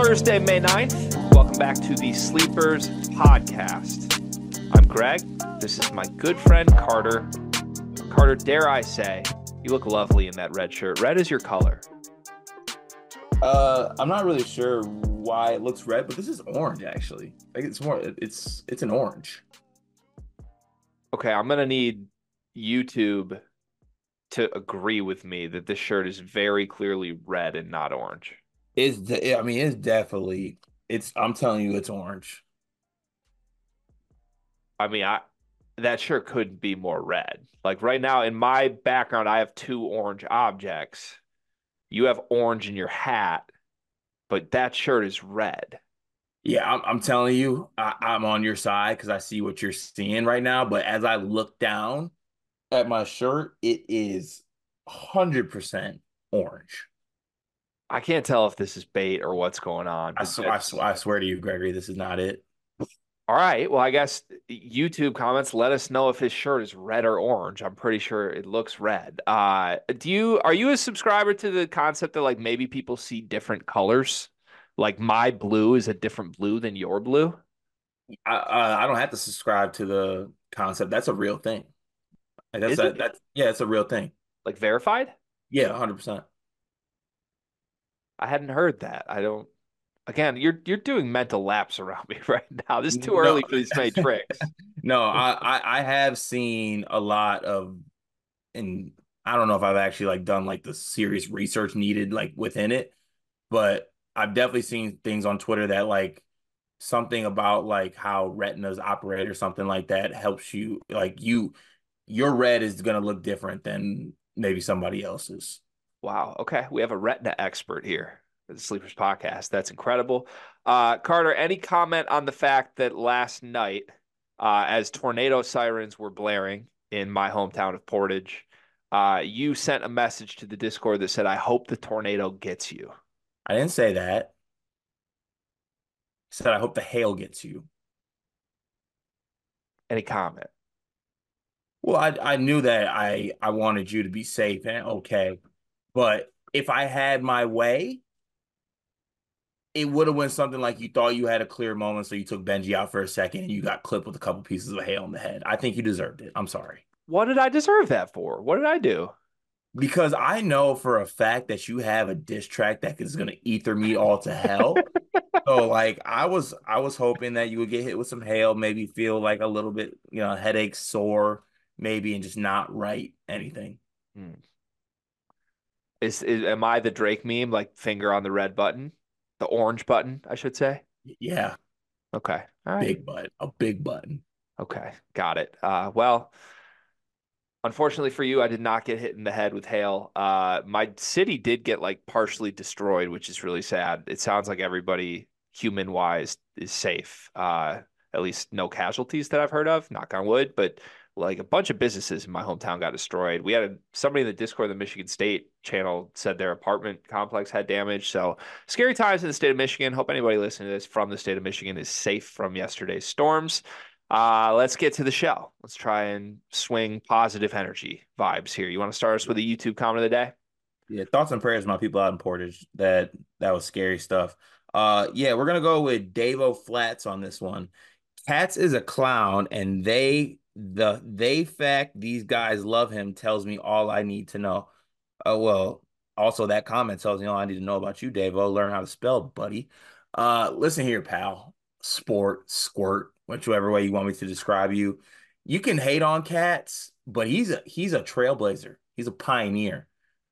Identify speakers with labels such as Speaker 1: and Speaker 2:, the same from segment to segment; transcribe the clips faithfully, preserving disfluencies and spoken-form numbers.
Speaker 1: Thursday, May ninth. Welcome back to the Sleepers Podcast. I'm Greg. This is my good friend, Carter. Carter, dare I say, you look lovely in that red shirt. Red is your color.
Speaker 2: Uh, I'm not really sure why it looks red, but this is orange, actually. Like it's more, it's it's an orange.
Speaker 1: Okay, I'm going to need YouTube to agree with me that this shirt is very clearly red and not orange.
Speaker 2: It's, de- I mean, it's definitely, it's, I'm telling you, it's orange.
Speaker 1: I mean, I that shirt couldn't be more red. Like right now in my background, I have two orange objects. You have orange in your hat, but that shirt is red.
Speaker 2: Yeah, I'm, I'm telling you, I, I'm on your side because I see what you're seeing right now. But as I look down at my shirt, it is one hundred percent orange.
Speaker 1: I can't tell if this is bait or what's going on
Speaker 2: I, sw I,
Speaker 1: because
Speaker 2: sw I swear to you, Gregory, this is not it.
Speaker 1: all right, well, I guess YouTube comments let us know if his shirt is red or orange. I'm pretty sure it looks red. Uh, do you are you a subscriber to the concept that like maybe people see different colors? Like my blue is a different blue than your blue?
Speaker 2: I, I I don't have to subscribe to the concept. That's a real thing. Like that's
Speaker 1: Is
Speaker 2: that
Speaker 1: it
Speaker 2: that's yeah, it's a real thing.
Speaker 1: like verified?
Speaker 2: Yeah, one hundred percent.
Speaker 1: I hadn't heard that. I don't. Again, you're you're doing mental laps around me right now. This is too
Speaker 2: No,
Speaker 1: early for these made tricks.
Speaker 2: no, I, I I have seen a lot of, and I don't know if I've actually like done like the serious research needed like within it, but I've definitely seen things on Twitter that like something about like how retinas operate or something like that helps you like you your red is gonna look different than maybe somebody else's.
Speaker 1: Wow. Okay, we have a retina expert here at the Sleepers Podcast. That's incredible. Uh, Carter, any comment on the fact that last night, uh, as tornado sirens were blaring in my hometown of Portage, uh, you sent a message to the Discord that said, "I hope the tornado gets you."
Speaker 2: I didn't say that. I said I hope the hail gets you.
Speaker 1: Any comment?
Speaker 2: Well, I I knew that I I wanted you to be safe and okay, but if I had my way, it would have went something like you thought you had a clear moment, so you took Benji out for a second and you got clipped with a couple pieces of hail in the head. I think you deserved it. I'm sorry.
Speaker 1: What did I deserve that for? What did I do?
Speaker 2: Because I know for a fact that you have a diss track that is gonna ether me all to hell. So like I was I was hoping that you would get hit with some hail, maybe feel like a little bit, you know, headache, sore, maybe, and just not write anything.
Speaker 1: Hmm. Is, is am I the Drake meme, like finger on the red button, the orange button, I should say?
Speaker 2: Yeah,
Speaker 1: Okay. All right.
Speaker 2: big button, a big button.
Speaker 1: Okay. Got it. Uh, well, unfortunately for you, I did not get hit in the head with hail. Uh, my city did get like partially destroyed, which is really sad. It sounds like everybody, human wise, is safe. Uh, at least no casualties that I've heard of, knock on wood. But like a bunch of businesses in my hometown got destroyed. We had a, somebody in the Discord of the Michigan State channel said their apartment complex had damage. So scary times in the state of Michigan. Hope anybody listening to this from the state of Michigan is safe from yesterday's storms. Uh, let's get to the show. Let's try and swing positive energy vibes here. You want to start us with a YouTube comment of the day?
Speaker 2: Yeah, thoughts and prayers, to my people out in Portage. That that was scary stuff. Uh, yeah, we're gonna go with Davo Flats on this one. Cats is a clown, and they the they fact these guys love him tells me all I need to know. Oh well, also that comment tells me all I need to know about you, Davo. Learn how to spell, buddy. Uh, listen here, pal. Sport, squirt, whichever way you want me to describe you. You can hate on Cats, but he's a he's a trailblazer. He's a pioneer.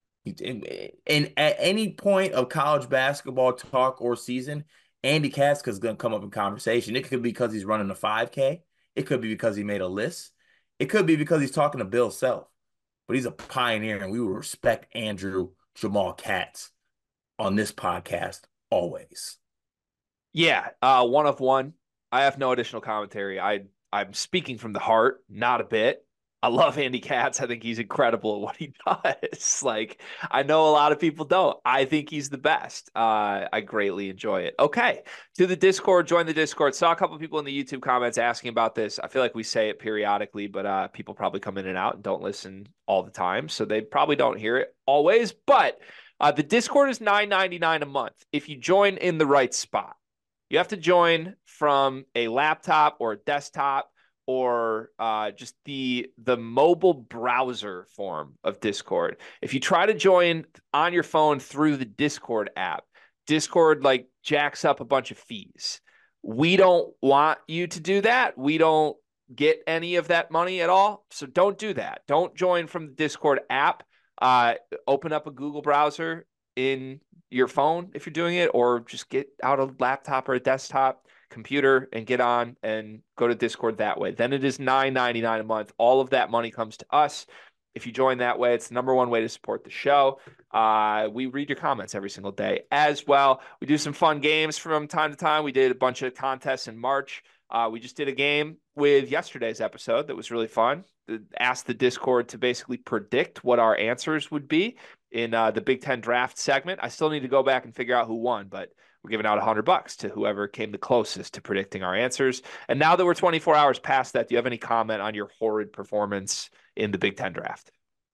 Speaker 2: And at any point of college basketball talk or season, Andy Katz is going to come up in conversation. It could be because he's running a five K. It could be because he made a list. It could be because he's talking to Bill Self. But he's a pioneer, and we will respect Andrew Jamal Katz on this podcast always.
Speaker 1: Yeah, uh, one of one. I have no additional commentary. I I'm speaking from the heart, not a bit. I love Andy Katz. I think he's incredible at what he does. Like, I know a lot of people don't. I think he's the best. Uh, I greatly enjoy it. Okay, to the Discord. Join the Discord. Saw a couple of people in the YouTube comments asking about this. I feel like we say it periodically, but uh, people probably come in and out and don't listen all the time, so they probably don't hear it always. But Uh, the Discord is nine ninety-nine a month if you join in the right spot. You have to join from a laptop or a desktop or uh, just the the mobile browser form of Discord. If you try to join on your phone through the Discord app, Discord like jacks up a bunch of fees. We don't want you to do that. We don't get any of that money at all. So don't do that. Don't join from the Discord app. Uh, open up a Google browser in your phone if you're doing it, or just get out a laptop or a desktop computer and get on and go to Discord that way. Then it is nine ninety-nine a month. All of that money comes to us. If you join that way, it's the number one way to support the show. Uh, we read your comments every single day as well. We do some fun games from time to time. We did a bunch of contests in March. Uh, we just did a game with yesterday's episode that was really fun. Asked the Discord to basically predict what our answers would be in uh, the Big Ten draft segment. I still need to go back and figure out who won, but we're giving out a hundred bucks to whoever came the closest to predicting our answers. And now that we're twenty-four hours past that, do you have any comment on your horrid performance in the Big Ten draft?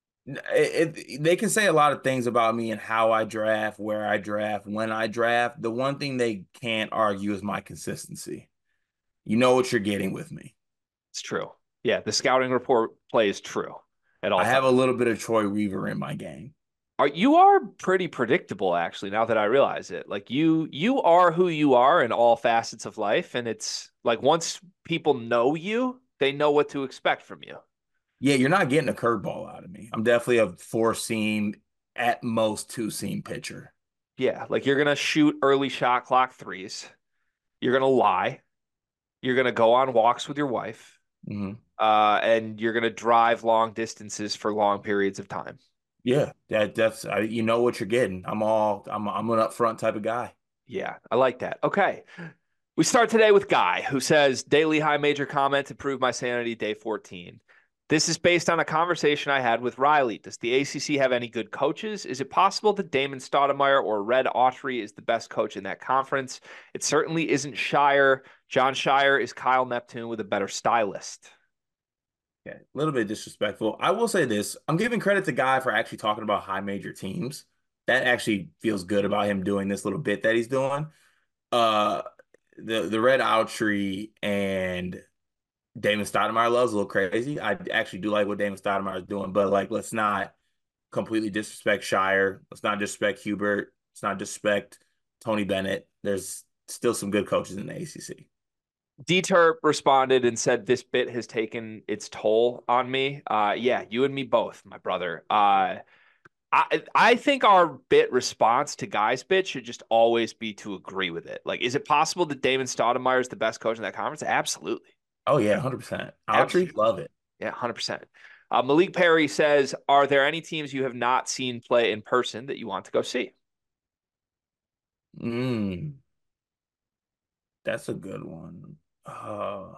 Speaker 2: It, it, they can say a lot of things about me and how I draft, where I draft, when I draft. The one thing they can't argue is my consistency. You know what you're getting with me.
Speaker 1: It's true. Yeah, the scouting report plays true at all
Speaker 2: I
Speaker 1: times.
Speaker 2: have a little bit of Troy Weaver in my game.
Speaker 1: Are you are pretty predictable, actually, now that I realize it. Like you you are who you are in all facets of life, and it's like once people know you, they know what to expect from you.
Speaker 2: Yeah, you're not getting a curveball out of me. I'm definitely a four seam, at most two seam pitcher.
Speaker 1: Yeah, like you're gonna shoot early shot clock threes. You're gonna lie. You're gonna go on walks with your wife,
Speaker 2: Mm-hmm.
Speaker 1: uh, and you're gonna drive long distances for long periods of time.
Speaker 2: Yeah, that that's I, you know what you're getting. I'm all I'm I'm an upfront type of guy.
Speaker 1: Yeah, I like that. Okay. We start today with Guy, who says, daily high major comment to prove my sanity, day fourteen. This is based on a conversation I had with Riley. Does the A C C have any good coaches? Is it possible that Damon Stoudemire or Red Autry is the best coach in that conference? It certainly isn't Shire. John Shire is Kyle Neptune with a better stylist.
Speaker 2: Yeah, a little bit disrespectful. I will say this. I'm giving credit to Guy for actually talking about high major teams. That actually feels good about him doing this little bit that he's doing. Uh the the Red Autry and Damon Stoudemire loves a little crazy. I actually do like what Damon Stoudemire is doing, but like let's not completely disrespect Shire. Let's not disrespect Hubert. Let's not disrespect Tony Bennett. There's still some good coaches in the A C C.
Speaker 1: D-Terp responded and said, this bit has taken its toll on me. Uh, yeah, you and me both, my brother. Uh, I I think our bit response to Guy's bit should just always be to agree with it. Like, is it possible that Damon Stoudemire is the best coach in that conference? Absolutely.
Speaker 2: Oh yeah, one hundred percent. Autry,
Speaker 1: Absolutely.
Speaker 2: love it.
Speaker 1: Yeah, one hundred percent. Uh, Malik Perry says, are there any teams you have not seen play in person that you want to go see?
Speaker 2: Mm, that's a good one. Uh,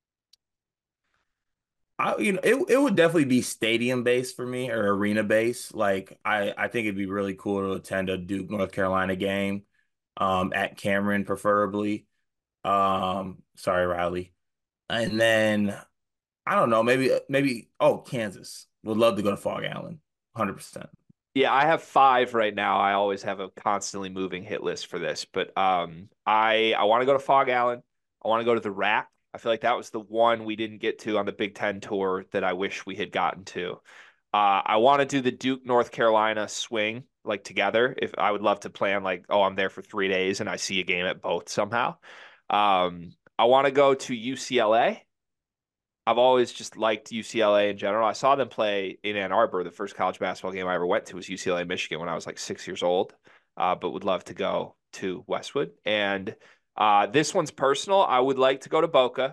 Speaker 2: I you know it it would definitely be stadium based for me or arena based. Like I I think it'd be really cool to attend a Duke North Carolina game, um, at Cameron preferably. Um, sorry, Riley. And then I don't know, maybe maybe oh Kansas. Would love to go to Fog Allen, one hundred percent.
Speaker 1: Yeah, I have five right now. I always have a constantly moving hit list for this, but um, I I want to go to Fog Allen. I want to go to the Rack. I feel like that was the one we didn't get to on the Big Ten tour that I wish we had gotten to. Uh, I want to do the Duke North Carolina swing like together. If I would love to plan like, oh, I'm there for three days and I see a game at both somehow. Um, I want to go to U C L A. I've always just liked U C L A in general. I saw them play in Ann Arbor. The first college basketball game I ever went to was U C L A Michigan when I was like six years old, uh, but would love to go to Westwood. And uh, this one's personal. I would like to go to Boca.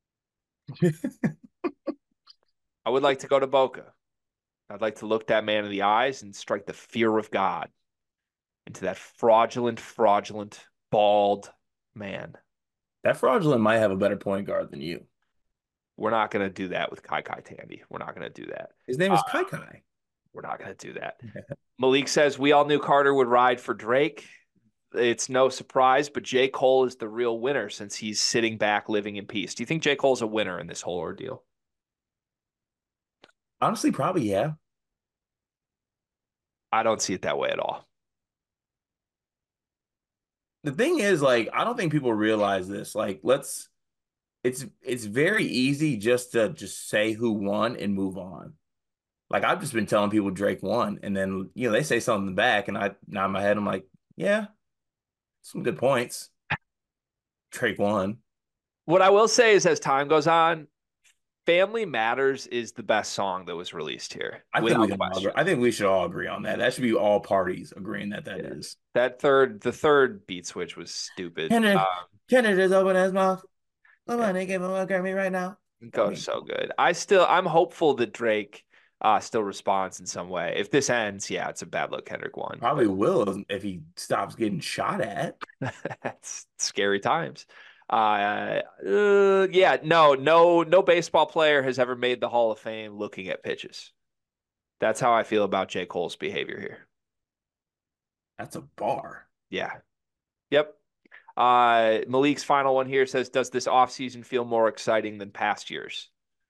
Speaker 1: I would like to go to Boca. I'd like to look that man in the eyes and strike the fear of God into that fraudulent, fraudulent, bald man.
Speaker 2: That fraudulent might have a better point guard than you.
Speaker 1: We're not going to do that with Kai Kai Tandy. We're not going to do that.
Speaker 2: His name
Speaker 1: Uh,
Speaker 2: is Kai Kai.
Speaker 1: we're not going to do that. Malik says, we all knew Carter would ride for Drake. It's no surprise, but J. Cole is the real winner since he's sitting back living in peace. Do you think J. Cole's a winner in this whole ordeal?
Speaker 2: Honestly, probably yeah.
Speaker 1: I don't see it that way at all.
Speaker 2: the thing is, like, I don't think people realize this. Like, let's it's it's very easy just to just say who won and move on. Like I've just been telling people Drake won, and then you know they say something back, and I nod my head. I'm like, yeah, some good points. Drake won.
Speaker 1: What I will say is, as time goes on, Family Matters is the best song that was released here,
Speaker 2: I think we
Speaker 1: without
Speaker 2: can all agree.
Speaker 1: question.
Speaker 2: I think we should all agree on that. That should be all parties agreeing that that
Speaker 1: Yeah.
Speaker 2: is.
Speaker 1: That third, the third beat switch was stupid.
Speaker 2: Kendrick,
Speaker 1: Um,
Speaker 2: Kendrick just opened his mouth.
Speaker 1: yeah,
Speaker 2: Nobody give him a Grammy right now.
Speaker 1: it
Speaker 2: I
Speaker 1: goes
Speaker 2: mean,
Speaker 1: so good. I still, I'm hopeful that Drake uh, still responds in some way. If this ends, yeah, it's a bad look Kendrick won,
Speaker 2: probably
Speaker 1: but
Speaker 2: will if he stops getting shot at.
Speaker 1: that's scary times. Uh, uh, yeah, no, no, no baseball player has ever made the Hall of Fame looking at pitches. That's how I feel about J. Cole's behavior here.
Speaker 2: That's a bar.
Speaker 1: Yeah. Yep. Uh, Malik's final one here says, does this offseason feel more exciting than past years?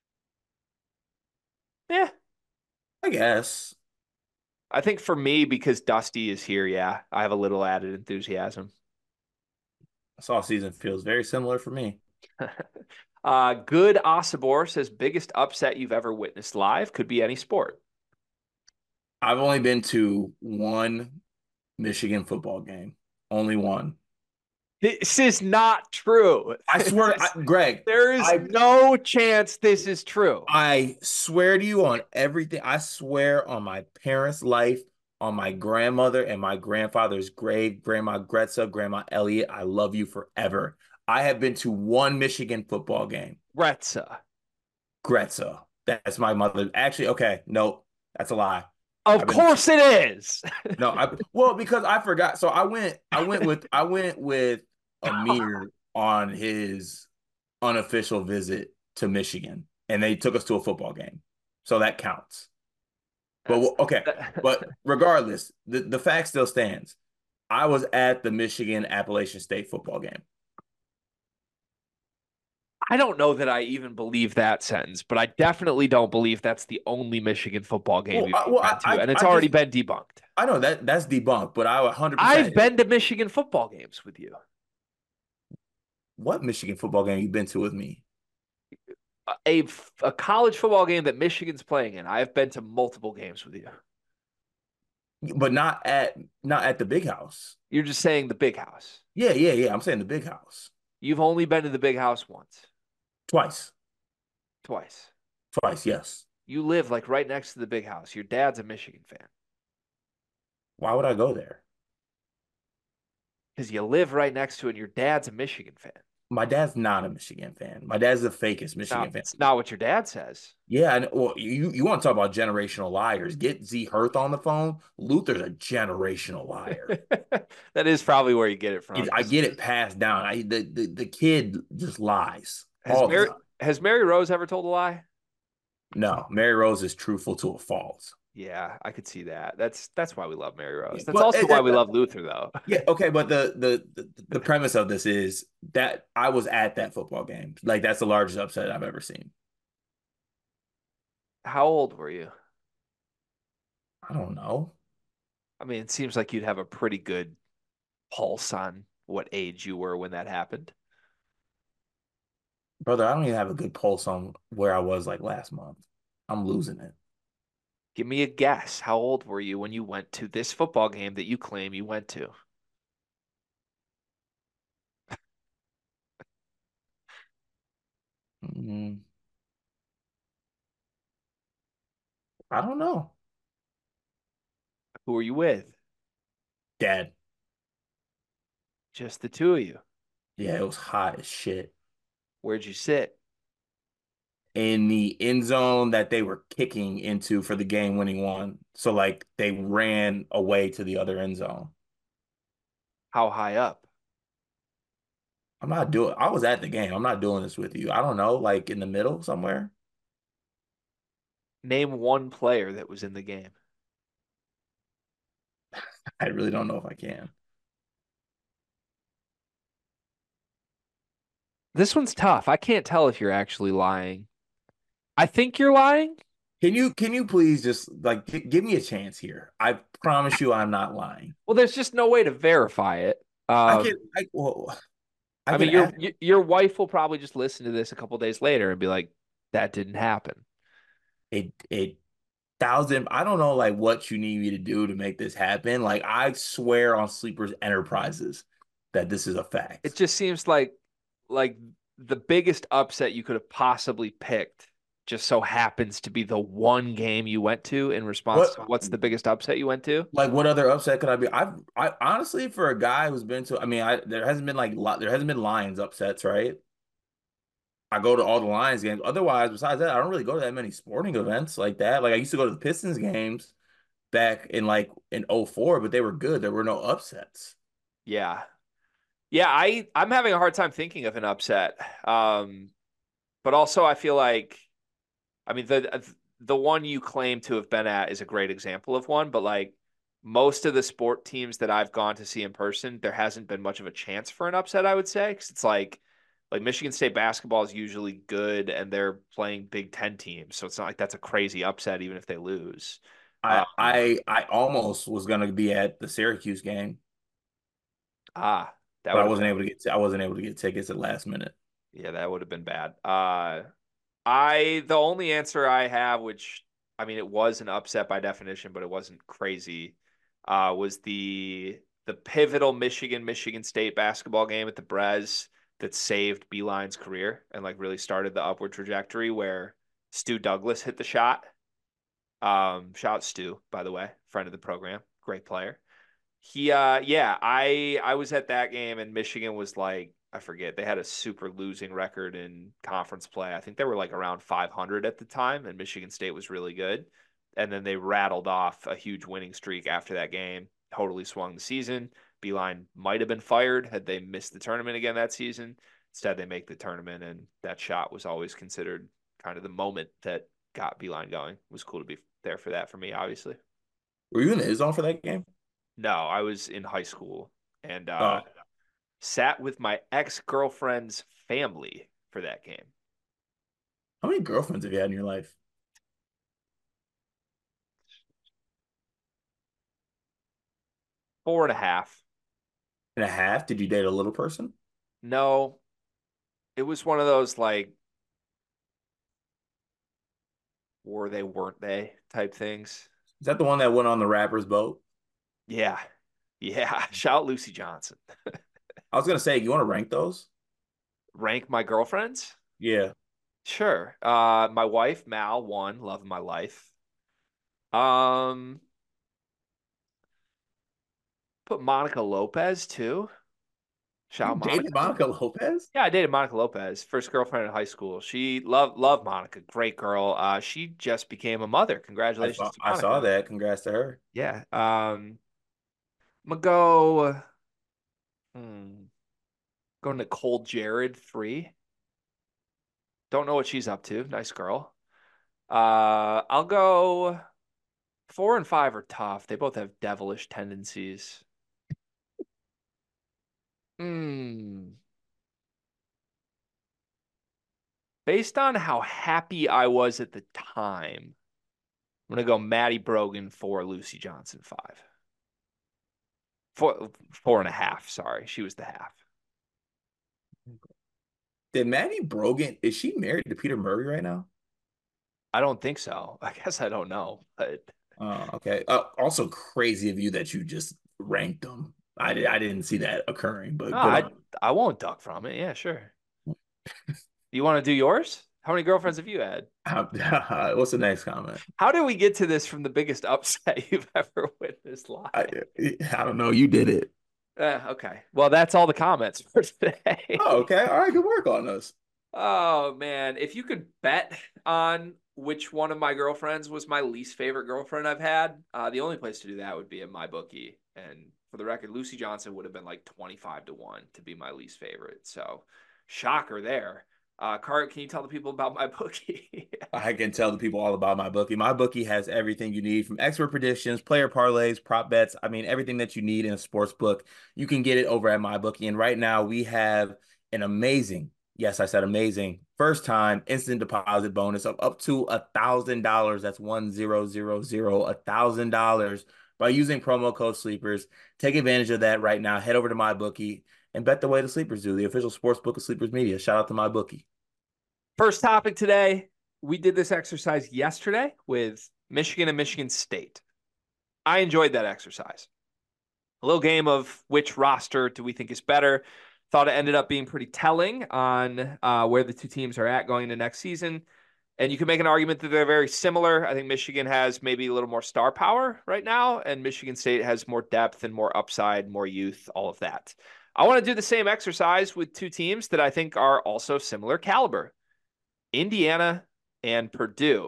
Speaker 1: Yeah.
Speaker 2: I guess.
Speaker 1: I think for me, because Dusty is here, yeah, I have a little added enthusiasm.
Speaker 2: This all season feels very similar for me.
Speaker 1: uh, Good Asabor says, biggest upset you've ever witnessed live could be any sport.
Speaker 2: I've only been to one Michigan football game. Only one.
Speaker 1: This is not true.
Speaker 2: I swear, I, Greg,
Speaker 1: There is
Speaker 2: I
Speaker 1: no chance this is true.
Speaker 2: I swear to you on everything. I swear on my parents' life, on my grandmother and my grandfather's grave, Grandma Gretza, Grandma Elliott. I love you forever. I have been to one Michigan football game.
Speaker 1: Retza.
Speaker 2: Gretza. That's my mother. Actually, okay, no, that's a lie.
Speaker 1: Of
Speaker 2: I've been
Speaker 1: course it is.
Speaker 2: no, I well because I forgot. So I went, I went with, I went with Amir on his unofficial visit to Michigan, and they took us to a football game, so that counts. But
Speaker 1: That's
Speaker 2: okay, but regardless, the the fact still stands. I was at the Michigan Appalachian State football game.
Speaker 1: I don't know that I even believe that sentence, but I definitely don't believe that's the only Michigan football game
Speaker 2: Well,
Speaker 1: you've
Speaker 2: I, well,
Speaker 1: been
Speaker 2: I,
Speaker 1: to,
Speaker 2: I,
Speaker 1: and it's
Speaker 2: I
Speaker 1: already
Speaker 2: just,
Speaker 1: been debunked.
Speaker 2: I know that that's debunked, but I one hundred
Speaker 1: I've
Speaker 2: percent.
Speaker 1: been to Michigan football games with you.
Speaker 2: What Michigan football game you been to with me?
Speaker 1: A, a college football game that Michigan's playing in. I've been to multiple games with you.
Speaker 2: But not at not at the big house.
Speaker 1: You're just saying the big house.
Speaker 2: Yeah, yeah, yeah. I'm saying the big house.
Speaker 1: You've only been to the big house once,
Speaker 2: Twice.
Speaker 1: twice.
Speaker 2: Twice, yes.
Speaker 1: You live like right next to the big house. Your dad's a Michigan fan
Speaker 2: Why would I go there?
Speaker 1: because you live right next to it and your dad's a Michigan fan.
Speaker 2: My dad's not a Michigan fan. My dad's the fakest
Speaker 1: It's
Speaker 2: Michigan
Speaker 1: not,
Speaker 2: fan.
Speaker 1: it's not what your dad says.
Speaker 2: Yeah, and well, you you want to talk about generational liars? Get Z Hirth on the phone. Luther's a generational liar.
Speaker 1: That is probably where you get it from.
Speaker 2: It- I get it passed down. I the, the the kid just lies
Speaker 1: Has
Speaker 2: all the
Speaker 1: Mary
Speaker 2: time.
Speaker 1: has Mary Rose ever told a lie?
Speaker 2: No, Mary Rose is truthful to a fault.
Speaker 1: Yeah, I could see that. That's that's why we love Mary
Speaker 2: Yeah,
Speaker 1: Rose. That's
Speaker 2: but
Speaker 1: also
Speaker 2: it,
Speaker 1: why we
Speaker 2: it,
Speaker 1: love Luther, though.
Speaker 2: yeah, okay, but the, the the the premise of this is that I was at that football game. Like that's the largest upset I've ever seen.
Speaker 1: How old were you?
Speaker 2: I don't know.
Speaker 1: I mean, it seems like you'd have a pretty good pulse on what age you were when that happened.
Speaker 2: Brother, I don't even have a good pulse on where I was like last month. I'm losing it.
Speaker 1: Give me a guess. How old were you when you went to this football game that you claim you went to?
Speaker 2: Mm, I don't know.
Speaker 1: Who were you with?
Speaker 2: Dad.
Speaker 1: Just the two of you.
Speaker 2: Yeah, it was hot as shit.
Speaker 1: Where'd you sit?
Speaker 2: In the end zone that they were kicking into for the game winning one. So like they ran away to the other end zone.
Speaker 1: How high up?
Speaker 2: I'm not doing I was at the game. I'm not doing this with you. I don't know, like in the middle somewhere.
Speaker 1: Name one player that was in the game.
Speaker 2: I really don't know if I can.
Speaker 1: This one's tough. I can't tell if you're actually lying. I think you're lying.
Speaker 2: Can you can you please just like g give me a chance here? I promise you I'm not lying.
Speaker 1: Well, there's just no way to verify it.
Speaker 2: I
Speaker 1: Um,
Speaker 2: can I well, I
Speaker 1: I
Speaker 2: can
Speaker 1: mean, your
Speaker 2: ask
Speaker 1: y- your wife will probably just listen to this a couple days later and be like, "That didn't happen."
Speaker 2: it it thousand. I don't know like what you need me to do to make this happen. Like I swear on Sleepers Enterprises that this is a
Speaker 1: It
Speaker 2: fact.
Speaker 1: just seems like like the biggest upset you could have possibly picked just so happens to be the one game you went to in response
Speaker 2: What
Speaker 1: to what's the biggest upset you went to?
Speaker 2: like what other upset could I be? I've I honestly for a guy who's been to I mean I there hasn't been like li- there hasn't been Lions upsets, right? I go to all the Lions games. Otherwise, besides that, I don't really go to that many sporting events like that. Like I used to go to the Pistons games back in like in 'oh four, but they were good. There were no upsets.
Speaker 1: Yeah. Yeah, I I'm having a hard time thinking of an upset. Um, but also I feel like I mean the the one you claim to have been at is a great example of one, but like most of the sport teams that I've gone to see in person, there hasn't been much of a chance for an upset, I would say, because it's like like Michigan State basketball is usually good and they're playing Big Ten teams, so it's not like that's a crazy upset even if they lose.
Speaker 2: I
Speaker 1: Um,
Speaker 2: I I almost was gonna be at the Syracuse game,
Speaker 1: ah, that
Speaker 2: but I
Speaker 1: would have
Speaker 2: wasn't
Speaker 1: been
Speaker 2: able to get I wasn't able to get tickets at last minute.
Speaker 1: yeah, that would have been bad. Uh, I the only answer I have, which I mean, it was an upset by definition, but it wasn't crazy, uh, was the the pivotal Michigan Michigan State basketball game at the Brez that saved Beeline's career and like really started the upward trajectory where Stu Douglas hit the shot. Um, shout out Stu, by the way, friend of the program, great player. He uh yeah, I I was at that game and Michigan was like I forget, they had a super losing record in conference play. I think they were like around five hundred at the time and Michigan State was really good. And then they rattled off a huge winning streak after that game, totally swung the season. Beeline might have been fired had they missed the tournament again that season. Instead, they make the tournament and that shot was always considered kind of the moment that got Beeline going. It was cool to be there for that for me, obviously.
Speaker 2: Were you in the zone for that game?
Speaker 1: No, I was in high school and uh,
Speaker 2: Oh,
Speaker 1: sat with my ex girlfriend's family for that game.
Speaker 2: how many girlfriends have you had in your life?
Speaker 1: Four and a half.
Speaker 2: And a half? Did you date a little person?
Speaker 1: No, it was one of those like, were they, weren't they type things.
Speaker 2: Is that the one that went on the rapper's boat?
Speaker 1: Yeah. Yeah. Shout Lucy Johnson.
Speaker 2: I was gonna say, you want to rank those?
Speaker 1: Rank my girlfriends?
Speaker 2: Yeah.
Speaker 1: Sure. Uh, my wife, Mal, one, love of my life. Um, put Monica Lopez too.
Speaker 2: You
Speaker 1: Shout
Speaker 2: dated
Speaker 1: Monica.
Speaker 2: Monica Lopez?
Speaker 1: Yeah, I dated Monica Lopez, first girlfriend in high school. She loved loved Monica, great girl. Uh, she just became a mother.
Speaker 2: I
Speaker 1: Congratulations
Speaker 2: saw
Speaker 1: to
Speaker 2: I saw
Speaker 1: Monica.
Speaker 2: that. Congrats to her.
Speaker 1: Yeah. Um, I'm gonna go. Hmm, going to Cole Jared three. Don't know what she's up to. Nice girl. Uh, I'll go four and five are tough. They both have devilish tendencies. Hmm. Based on how happy I was at the time, I'm gonna go Maddie Brogan four, Lucy Johnson five. Four, four and a half. Sorry, she was the half.
Speaker 2: Did Maddie Brogan, is she married to Peter Murray right now?
Speaker 1: I don't think so. I guess I don't know, but
Speaker 2: Oh, okay. Uh, also crazy of you that you just ranked them. I did, I didn't see that occurring,
Speaker 1: no,
Speaker 2: but good
Speaker 1: I
Speaker 2: on.
Speaker 1: I won't duck from it. Yeah, sure. You want to do yours? How many girlfriends have you had?
Speaker 2: What's the next comment?
Speaker 1: How did we get to this from the biggest upset you've ever witnessed
Speaker 2: I
Speaker 1: live?
Speaker 2: I don't know. You did it.
Speaker 1: Uh, okay. Well, that's all the comments for
Speaker 2: Oh,
Speaker 1: today.
Speaker 2: okay. All right. Good work on us.
Speaker 1: Oh man, if you could bet on which one of my girlfriends was my least favorite girlfriend I've had, uh, the only place to do that would be at my bookie. And for the record, Lucy Johnson would have been like twenty-five to one to be my least favorite. So, shocker there. Uh, Cart, can you tell the people about my bookie?
Speaker 2: I can tell the people all about my bookie. My bookie has everything you need from expert predictions, player parlays, prop bets. I mean, everything that you need in a sports book. You can get it over at my bookie. And right now we have an amazing, yes, I said amazing First time instant deposit bonus of up to a thousand dollars. That's one zero zero zero, a thousand dollars by using promo code Sleepers. Take advantage of that right now. Head over to MyBookie and bet the way the Sleepers do, the official sports book of Sleepers Media. Shout out to MyBookie.
Speaker 1: First topic today. We did this exercise yesterday with Michigan and Michigan State. I enjoyed that exercise. A little game of which roster do we think is better. Thought it ended up being pretty telling on uh, where the two teams are at going into next season. And you can make an argument that they're very similar. I think Michigan has maybe a little more star power right now, and Michigan State has more depth and more upside, more youth, all of that. I want to do the same exercise with two teams that I think are also similar caliber, Indiana and Purdue.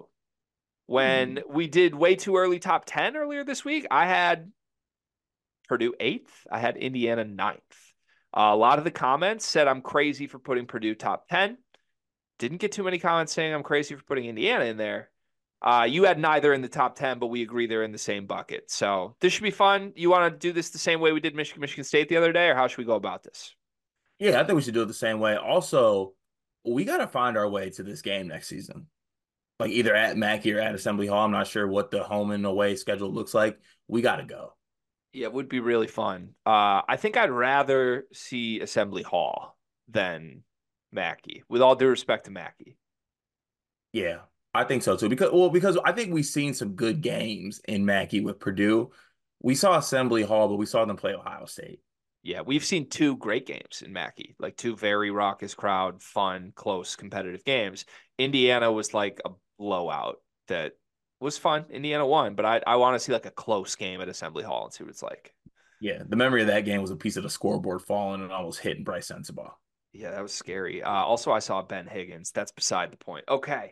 Speaker 1: When we did way too early top ten earlier this week, I had Purdue eighth. I had Indiana ninth. Uh, a lot of the comments said I'm crazy for putting Purdue top ten. Didn't get too many comments saying I'm crazy for putting Indiana in there. Uh, you had neither in the top ten, but we agree they're in the same bucket. So this should be fun. You want to do this the same way we did Michigan, Michigan State the other day, or how should we go about this?
Speaker 2: Yeah, I think we should do it the same way. Also, we got to find our way to this game next season. Like either at Mackey or at Assembly Hall. I'm not sure what the home and away schedule looks like. We got to go.
Speaker 1: Yeah, it would be really fun. Uh, I think I'd rather see Assembly Hall than Mackey, with all due respect to Mackey.
Speaker 2: Yeah, I think so too. Because well, because I think we've seen some good games in Mackey with Purdue. We saw Assembly Hall, but we saw them play Ohio State.
Speaker 1: Yeah, we've seen two great games in Mackey, like two very raucous crowd, fun, close, competitive games. Indiana was like a blowout that was fun. Indiana won, but I I want to see like a close game at Assembly Hall and see what it's like.
Speaker 2: Yeah, the memory of that game was a piece of the scoreboard falling and almost hitting Bryce Sensabaugh.
Speaker 1: Yeah, that was scary. Uh, also, I saw Ben Higgins. That's beside the point. Okay.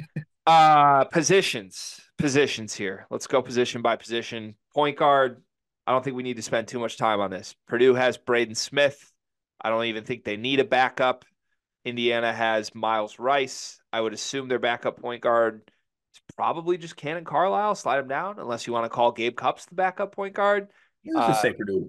Speaker 1: Uh, positions. Positions here. Let's go position by position. Point guard. I don't think we need to spend too much time on this. Purdue has Braden Smith. I don't even think they need a backup. Indiana has Miles Rice. I would assume their backup point guard is probably just Cannon Carlisle. Slide him down, unless you want to call Gabe Cupps the backup point guard.
Speaker 2: Yeah, let's just
Speaker 1: Uh,
Speaker 2: say Purdue.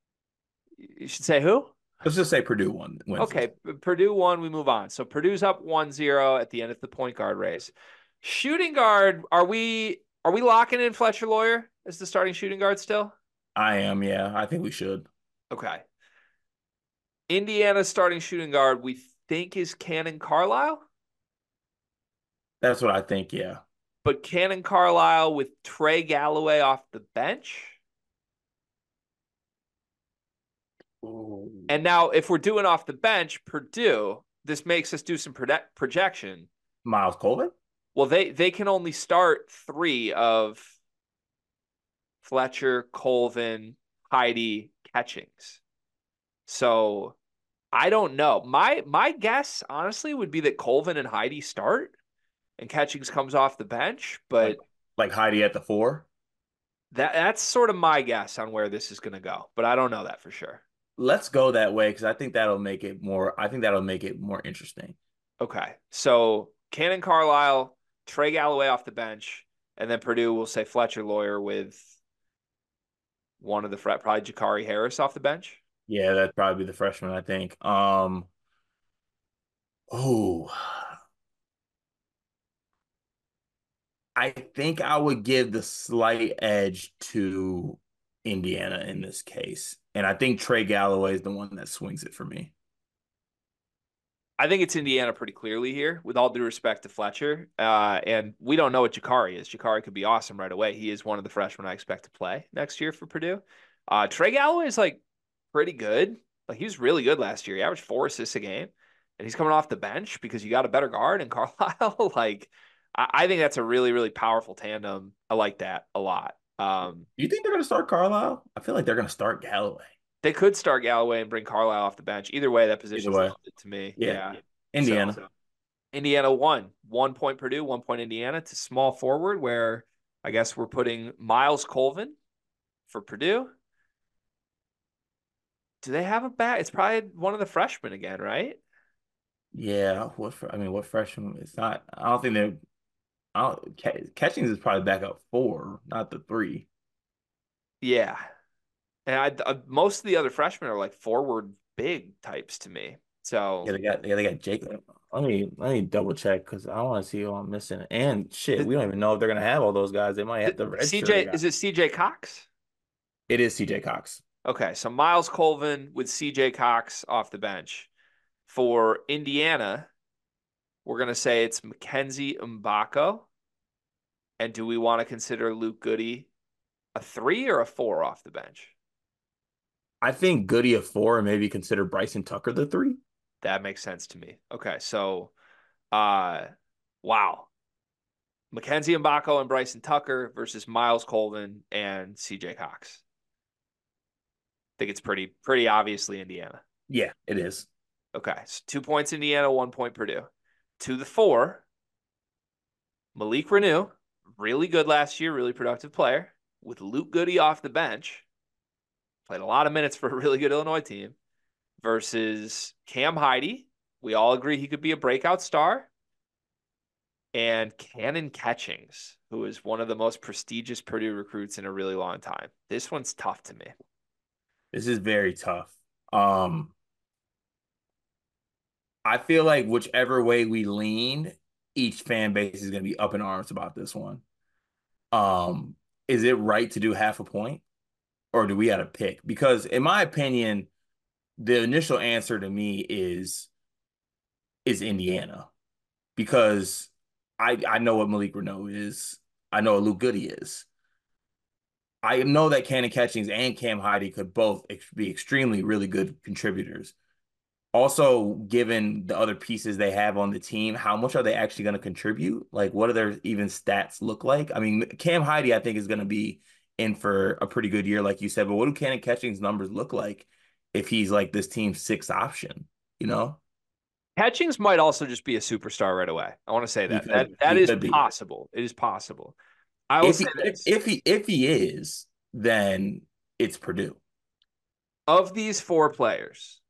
Speaker 1: you should say who?
Speaker 2: Let's just say Purdue won. Wins
Speaker 1: Okay, Purdue won. We move on. So Purdue's up one zero at the end of the point guard race. Shooting guard, are we are we locking in Fletcher Lawyer as the starting shooting guard still?
Speaker 2: I am. Yeah, I think we should.
Speaker 1: Okay. Indiana's starting shooting guard, we think is Cannon Carlisle,
Speaker 2: That's what I think. Yeah.
Speaker 1: but Cannon Carlisle with Trey Galloway off the bench.
Speaker 2: Ooh.
Speaker 1: And now, if we're doing off the bench, Purdue, this makes us do some project- projection.
Speaker 2: Miles Colvin.
Speaker 1: Well, they they can only start three of Fletcher, Colvin, Heide, Catchings. So I don't know. My my guess, honestly, would be that Colvin and Heide start and Catchings comes off the bench, but
Speaker 2: Like, like Heidi at the four.
Speaker 1: that that's sort of my guess on where this is going to go. But I don't know that for sure.
Speaker 2: Let's go that way because I think that'll make it more. I think that'll make it more interesting.
Speaker 1: Okay. So Cannon Carlisle, Trey Galloway off the bench, and then Purdue will say Fletcher Lawyer with one of the fret, probably Jakari Harris off the bench.
Speaker 2: Yeah, that'd probably be the freshman. I think. Um. Oh, I think I would give the slight edge to Indiana in this case, and I think Trey Galloway is the one that swings it for me.
Speaker 1: I think it's Indiana pretty clearly here, with all due respect to Fletcher. Uh, and we don't know what Jakari is. Jakari could be awesome right away. He is one of the freshmen I expect to play next year for Purdue. Uh, Trey Galloway is like pretty good. Like he was really good last year. He averaged four assists a game, and he's coming off the bench because you got a better guard in Carlisle. Like I, I think that's a really, really powerful tandem. I like that a lot. Um,
Speaker 2: Do you think they're going to start Carlisle? I feel like they're going to start Galloway.
Speaker 1: they could start Galloway and bring Carlisle off the bench. Either way, that position's
Speaker 2: way.
Speaker 1: loaded to me.
Speaker 2: Yeah.
Speaker 1: Yeah.
Speaker 2: Indiana.
Speaker 1: So, Indiana won. One point Purdue, one point Indiana to small forward, where I guess we're putting Miles Colvin for Purdue. Do they have a back? It's probably one of the freshmen again, right?
Speaker 2: Yeah. What? I mean, what freshman? It's not. I don't think they're. I don't, Catchings is probably back up four, not the three.
Speaker 1: Yeah. And I, uh, most of the other freshmen are like forward big types to me.
Speaker 2: Yeah,
Speaker 1: So
Speaker 2: they got yeah, they got Jake. Let me let me double check because I want to see who I'm missing. And shit,
Speaker 1: th-
Speaker 2: we don't even know if they're gonna have all those guys. They might have
Speaker 1: th-
Speaker 2: to redshirt a
Speaker 1: C J,
Speaker 2: guy.
Speaker 1: is it C J Cox?
Speaker 2: It is C J Cox.
Speaker 1: Okay, so Miles Colvin with C J Cox off the bench. For Indiana, we're going to say it's Mackenzie Mbako. And do we want to consider Luke Goody a three or a four off the bench?
Speaker 2: I think Goody a four and maybe consider Bryson Tucker the three.
Speaker 1: That makes sense to me. Okay, so uh wow. Mackenzie Mbako and Bryson Tucker versus Miles Colvin and C J Cox. I think it's pretty pretty obviously Indiana.
Speaker 2: Yeah, it is.
Speaker 1: Okay, so two points Indiana, one point Purdue. To the four, Malik Reneau, really good last year, really productive player, with Luke Goody off the bench, played a lot of minutes for a really good Illinois team, versus Cam Heide. We all agree he could be a breakout star. And Cannon Catchings, who is one of the most prestigious Purdue recruits in a really long time. This one's tough to me.
Speaker 2: This is very tough. Um, I feel like whichever way we lean, each fan base is gonna be up in arms about this one. Um, is it right to do half a point, or do we got to pick? Because in my opinion, the initial answer to me is is Indiana because I I know what Malik Reneau is. I know what Luke Goody is. I know that Cannon Catchings and Cam Heide could both ex- be extremely really good contributors. Also, given the other pieces they have on the team, how much are they actually going to contribute? Like, what do their even stats look like? I mean, Cam Heide, I think, is going to be in for a pretty good year, like you said. But what do Cannon Catchings numbers look like if he's like this team's sixth option? You know,
Speaker 1: Catchings might also just be a superstar right away. I want to say
Speaker 2: he
Speaker 1: that. That
Speaker 2: could
Speaker 1: that
Speaker 2: he
Speaker 1: is
Speaker 2: could be.
Speaker 1: possible. It is possible. I will
Speaker 2: If
Speaker 1: say
Speaker 2: he if,
Speaker 1: this.
Speaker 2: if he if he is, then it's Purdue.
Speaker 1: Of these four players,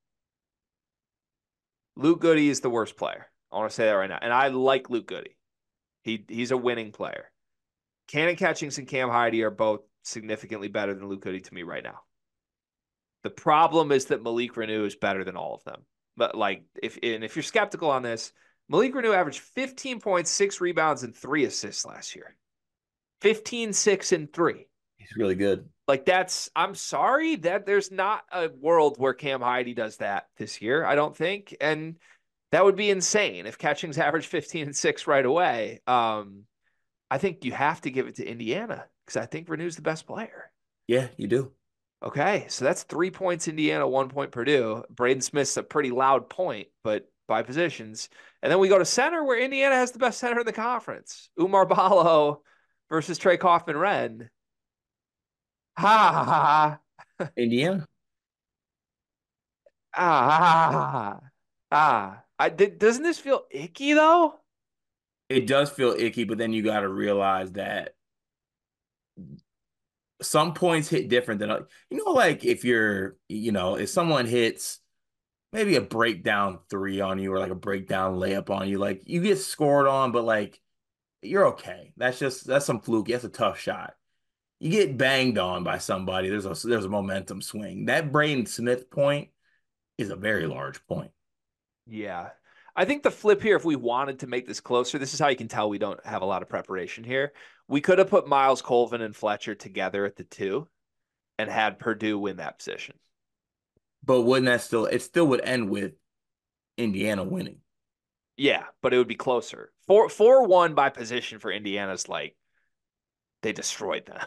Speaker 1: Luke Goody is the worst player. I want to say that right now. And I like Luke Goody. He he's a winning player. Cannon Catchings and Cam Heide are both significantly better than Luke Goody to me right now. The problem is that Malik Reneau is better than all of them. But like if and if you're skeptical on this, Malik Reneau averaged fifteen points, six rebounds, and three assists last year. fifteen, six, and three.
Speaker 2: He's really good.
Speaker 1: Like that's I'm sorry that there's not a world where Cam Heide does that this year, I don't think. And that would be insane if Catchings averaged fifteen and six right away. Um, I think you have to give it to Indiana because I think Reneau's the best player.
Speaker 2: Yeah, you do.
Speaker 1: Okay, so that's three points Indiana, one point Purdue. Braden Smith's a pretty loud point, but by positions. And then we go to center where Indiana has the best center in the conference. Umar Ballo versus Trey Kaufman-Renn. Ha ha ha.
Speaker 2: Indiana.
Speaker 1: Ah, ah. I did, doesn't this feel icky though?
Speaker 2: It does feel icky, but then you got to realize that some points hit different than you know, like if you're, you know, if someone hits maybe a breakdown three on you or like a breakdown layup on you, like you get scored on, but like you're okay. That's just that's some fluke. That's a tough shot. You get banged on by somebody. There's a there's a momentum swing. That Braden Smith point is a very large point.
Speaker 1: Yeah. I think the flip here, if we wanted to make this closer, this is how you can tell we don't have a lot of preparation here. We could have put Miles Colvin and Fletcher together at the two and had Purdue win that position.
Speaker 2: But wouldn't that still it still would end with Indiana winning?
Speaker 1: Yeah, but it would be closer. Four four one by position for Indiana's like they destroyed them.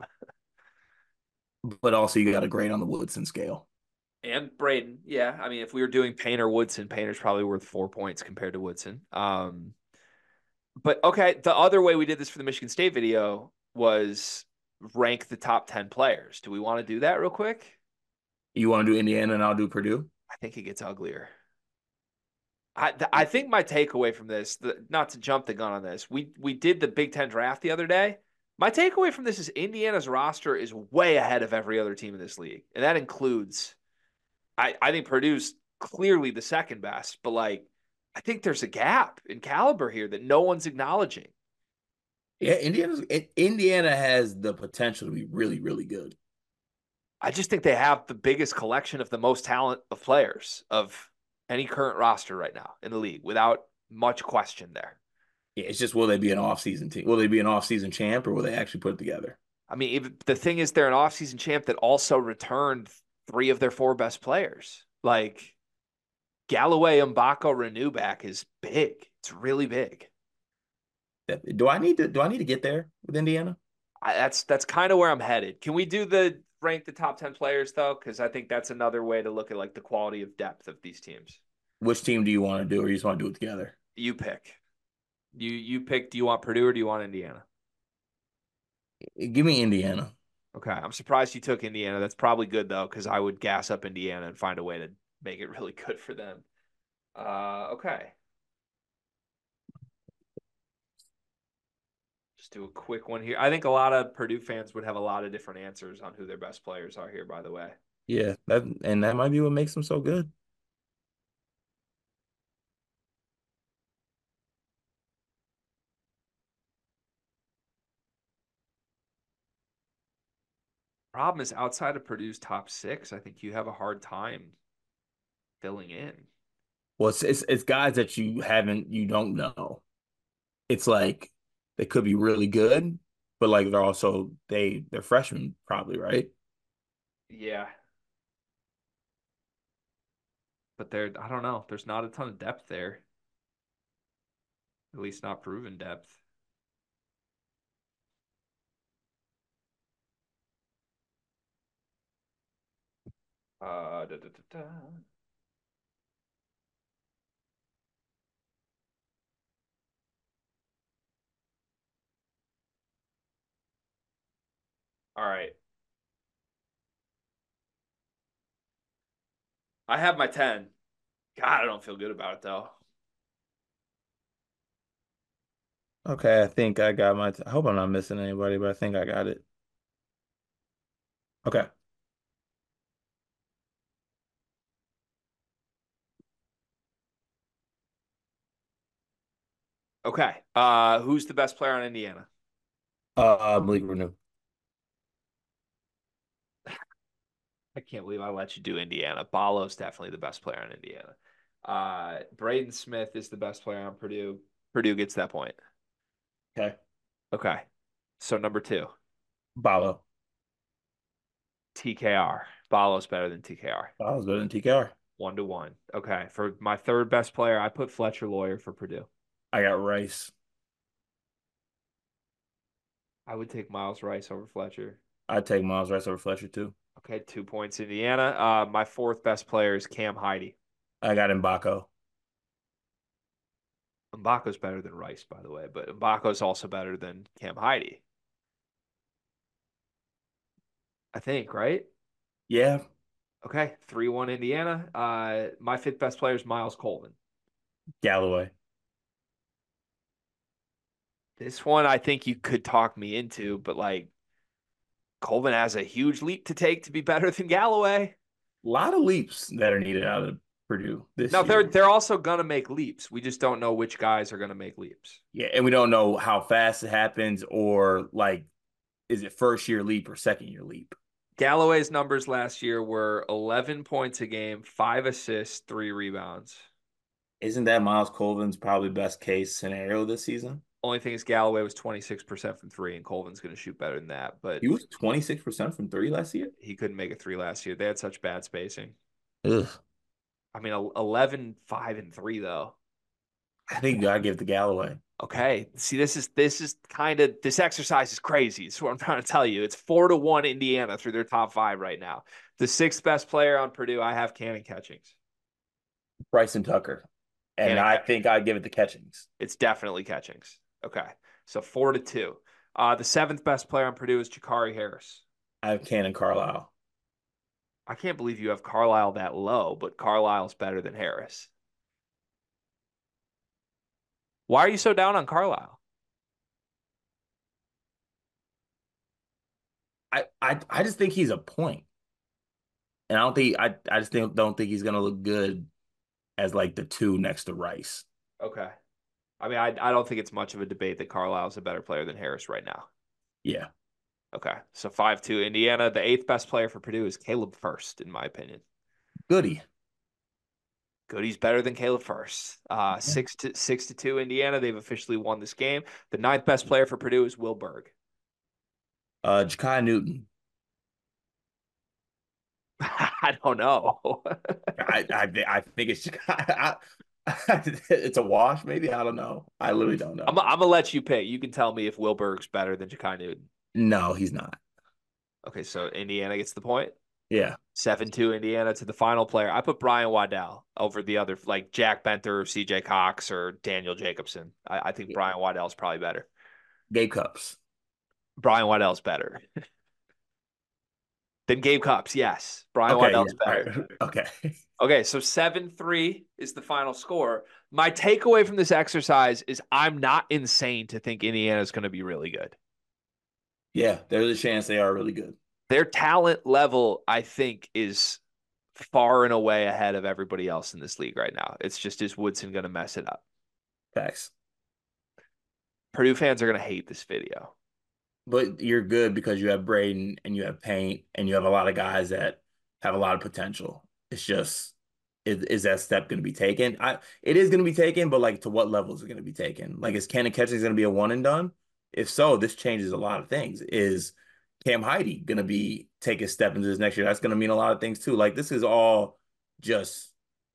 Speaker 2: But also you got a grade on the Woodson scale.
Speaker 1: And Braden, yeah. I mean, if we were doing Painter Woodson, Painter's probably worth four points compared to Woodson. Um, but okay, the other way we did this for the Michigan State video was rank the top ten players. Do we want to do that real quick?
Speaker 2: You want to do Indiana and I'll do Purdue?
Speaker 1: I think it gets uglier. I th- I think my takeaway from this, the, not to jump the gun on this, we we did the Big Ten draft the other day. My takeaway from this is Indiana's roster is way ahead of every other team in this league, and that includes. I I think Purdue's clearly the second best, but like I think there's a gap in caliber here that no one's acknowledging.
Speaker 2: Yeah, Indiana's Indiana has the potential to be really, really good.
Speaker 1: I just think they have the biggest collection of the most talent of players of Any current roster right now in the league without much question there.
Speaker 2: Yeah, it's just will they be an off-season team? Will they be an off-season champ or will they actually put it together?
Speaker 1: I mean, even, the thing is, they're an offseason champ that also returned three of their four best players. Like Galloway, Mbako, Renew back is big. It's really big.
Speaker 2: Do I need to do I need to get there with Indiana?
Speaker 1: I, that's that's kind of where I'm headed. Can we do the rank the top ten players though? Because I think that's another way to look at like the quality of depth of these teams.
Speaker 2: Which team do you want to do, or you just want to do it together?
Speaker 1: You pick. You you pick. Do you want Purdue or do you want Indiana?
Speaker 2: Give me Indiana.
Speaker 1: Okay, I'm surprised you took Indiana. That's probably good though, because I would gas up Indiana and find a way to make it really good for them. Uh, okay. Just do a quick one here. I think a lot of Purdue fans would have a lot of different answers on who their best players are here, by the way.
Speaker 2: Yeah, that and that might be what makes them so good.
Speaker 1: Problem is, outside of Purdue's top six, I think you have a hard time filling in.
Speaker 2: Well, it's it's, it's guys that you haven't you don't know. It's like they could be really good, but like they're also they they're freshmen probably, right?
Speaker 1: Yeah. But there, I don't know. There's not a ton of depth there. At least not proven depth. Uh, da, da, da, da. All right. I have my ten. God, I don't feel good about it though.
Speaker 2: Okay, I think I got my. T I hope I'm not missing anybody, but I think I got it. Okay.
Speaker 1: Okay. Uh, who's the best player on Indiana?
Speaker 2: Uh, Malik Renew.
Speaker 1: I can't believe I let you do Indiana. Ballo's definitely the best player on Indiana. Uh, Braden Smith is the best player on Purdue. Purdue gets that point.
Speaker 2: Okay.
Speaker 1: Okay. So number two,
Speaker 2: Ballo.
Speaker 1: T K R. Ballo's better than T K R.
Speaker 2: Ballo's better than T K R.
Speaker 1: One to one. Okay. For my third best player, I put Fletcher Lawyer for Purdue.
Speaker 2: I got Rice.
Speaker 1: I would take Miles Rice over Fletcher.
Speaker 2: I'd take Miles Rice over Fletcher too.
Speaker 1: Okay, two points, Indiana. Uh, my fourth best player is Cam Heide.
Speaker 2: I got Mbako.
Speaker 1: Mbako's better than Rice, by the way, but Mbako's also better than Cam Heide. I think, right?
Speaker 2: Yeah.
Speaker 1: Okay, three one Indiana. Uh, my fifth best player is Miles Colvin.
Speaker 2: Galloway.
Speaker 1: This one I think you could talk me into, but like Colvin has a huge leap to take to be better than Galloway.
Speaker 2: A lot of leaps that are needed out of Purdue this
Speaker 1: Now they're
Speaker 2: year.
Speaker 1: they're also gonna make leaps. We just don't know which guys are gonna make leaps.
Speaker 2: Yeah, and we don't know how fast it happens or like is it first year leap or second year leap?
Speaker 1: Galloway's numbers last year were eleven points a game, five assists, three rebounds.
Speaker 2: Isn't that Miles Colvin's probably best case scenario this season?
Speaker 1: Only thing is Galloway was twenty-six percent from three, and Colvin's going to shoot better than that. But
Speaker 2: He was twenty-six percent from three last year.
Speaker 1: he couldn't make a three last year. They had such bad spacing.
Speaker 2: Ugh.
Speaker 1: I mean, eleven, five, and three, though.
Speaker 2: I think you gotta give it to Galloway.
Speaker 1: Okay. See, this is this is kind of this exercise is crazy. That's what I'm trying to tell you. It's four to one Indiana through their top five right now. The sixth best player on Purdue, I have Cannon Catchings.
Speaker 2: Bryson Tucker. And
Speaker 1: Cannon
Speaker 2: I
Speaker 1: Catchings.
Speaker 2: think I'd give it to Catchings.
Speaker 1: It's definitely Catchings. Okay. So four to two. Uh, the seventh best player on Purdue is Jakari Harris.
Speaker 2: I have Cannon Carlisle.
Speaker 1: I can't believe you have Carlisle that low, but Carlisle's better than Harris. Why are you so down on Carlisle?
Speaker 2: I, I I just think he's a point. And I don't think I I just think, don't think he's gonna look good as like the two next to Rice.
Speaker 1: Okay. I mean, I, I don't think it's much of a debate that Carlisle's a better player than Harris right now.
Speaker 2: Yeah.
Speaker 1: Okay. So five two Indiana. The eighth best player for Purdue is Caleb First, in my opinion.
Speaker 2: Goody.
Speaker 1: Goody's better than Caleb Furst. Uh, six to six to two Indiana. They've officially won this game. The ninth best player for Purdue is Will Berg.
Speaker 2: Uh, Ja'Kai Newton.
Speaker 1: I don't know.
Speaker 2: I I I think it's Ja'Kai. It's a wash, maybe. I don't know. I literally don't
Speaker 1: I'm,
Speaker 2: know.
Speaker 1: I'm gonna let you pick. You can tell me if Will Berg's better than Ja'Kai Newton.
Speaker 2: No, he's not.
Speaker 1: Okay, so Indiana gets the point.
Speaker 2: Yeah.
Speaker 1: seven two Indiana to the final player. I put Brian Waddell over the other, like Jack Benter, C J Cox, or Daniel Jacobson. I, I think Brian Waddell's probably better.
Speaker 2: Gabe Cupps.
Speaker 1: Brian Waddell's better than Gabe Cupps. Yes, Brian
Speaker 2: Okay, yeah.
Speaker 1: Waddell's
Speaker 2: All
Speaker 1: better.
Speaker 2: right. Okay.
Speaker 1: Okay, so seven three is the final score. My takeaway from this exercise is I'm not insane to think Indiana is going to be really good.
Speaker 2: Yeah, there's a chance they are really good.
Speaker 1: Their talent level, I think, is far and away ahead of everybody else in this league right now. It's just, is Woodson going to mess it up?
Speaker 2: Facts.
Speaker 1: Purdue fans are going to hate this video.
Speaker 2: But you're good because you have Braden and you have Paint and you have a lot of guys that have a lot of potential. It's just, is, is that step going to be taken? I it is going to be taken, but like to what level is it going to be taken? Like is Cannon Catchings going to be a one and done? If so, this changes a lot of things. Is Cam Heide going to be take a step into this next year? That's going to mean a lot of things too. Like this is all just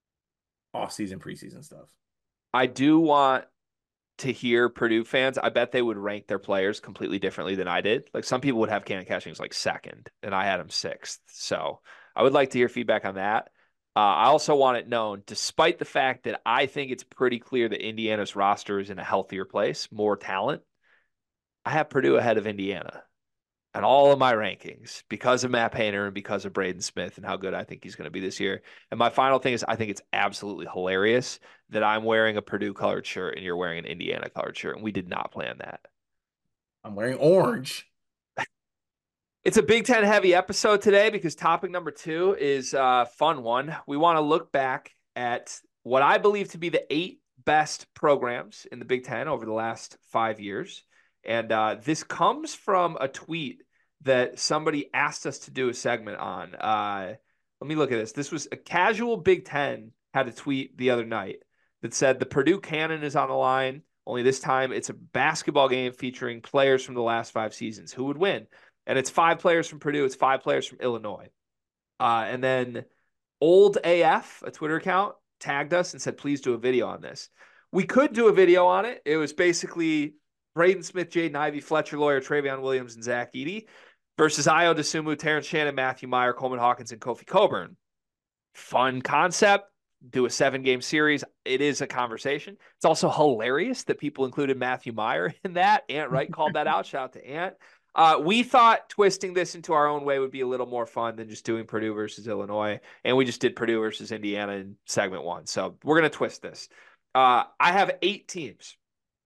Speaker 2: off season, preseason stuff.
Speaker 1: I do want to hear Purdue fans. I bet they would rank their players completely differently than I did. Like some people would have Cannon Catchings like second, and I had him sixth. So I would like to hear feedback on that. Uh, I also want it known, despite the fact that I think it's pretty clear that Indiana's roster is in a healthier place, more talent, I have Purdue ahead of Indiana and all of my rankings because of Matt Painter and because of Braden Smith and how good I think he's going to be this year. And my final thing is I think it's absolutely hilarious that I'm wearing a Purdue colored shirt and you're wearing an Indiana colored shirt. And we did not plan that.
Speaker 2: I'm wearing orange.
Speaker 1: It's a Big Ten heavy episode today because topic number two is a fun one. We want to look back at what I believe to be the eight best programs in the Big Ten over the last five years. And uh, this comes from a tweet that somebody asked us to do a segment on. Uh, let me look at this. This was a casual Big Ten had a tweet the other night that said the Purdue Cannon is on the line. Only this time it's a basketball game featuring players from the last five seasons. Who would win? And it's five players from Purdue. It's five players from Illinois. Uh, and then Old A F, a Twitter account, tagged us and said, please do a video on this. We could do a video on it. It was basically Braden Smith, Jaden Ivey, Fletcher Lawyer, Travion Williams, and Zach Edey versus Ayo Dosunmu, Terrence Shannon, Matthew Meyer, Coleman Hawkins, and Kofi Coburn. Fun concept. Do a seven-game series. It is a conversation. It's also hilarious that people included Matthew Meyer in that. Ant Wright called that out. Shout out to Ant. Uh, we thought twisting this into our own way would be a little more fun than just doing Purdue versus Illinois. And we just did Purdue versus Indiana in segment one. So we're going to twist this. Uh, I have eight teams.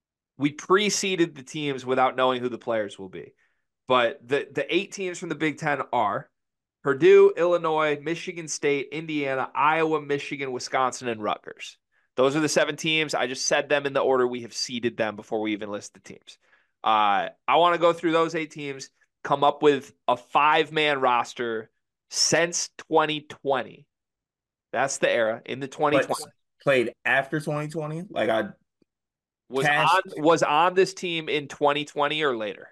Speaker 1: We pre-seeded the teams without knowing who the players will be. But the, the eight teams from the Big Ten are Purdue, Illinois, Michigan State, Indiana, Iowa, Michigan, Wisconsin, and Rutgers. Those are the seven teams. I just said them in the order we have seeded them before we even list the teams. Uh, I want to go through those eight teams, come up with a five-man roster since twenty twenty. That's the era in the twenty twenty.
Speaker 2: But played after twenty twenty. Like I
Speaker 1: Was
Speaker 2: Cash.
Speaker 1: on was on this team in twenty twenty or later.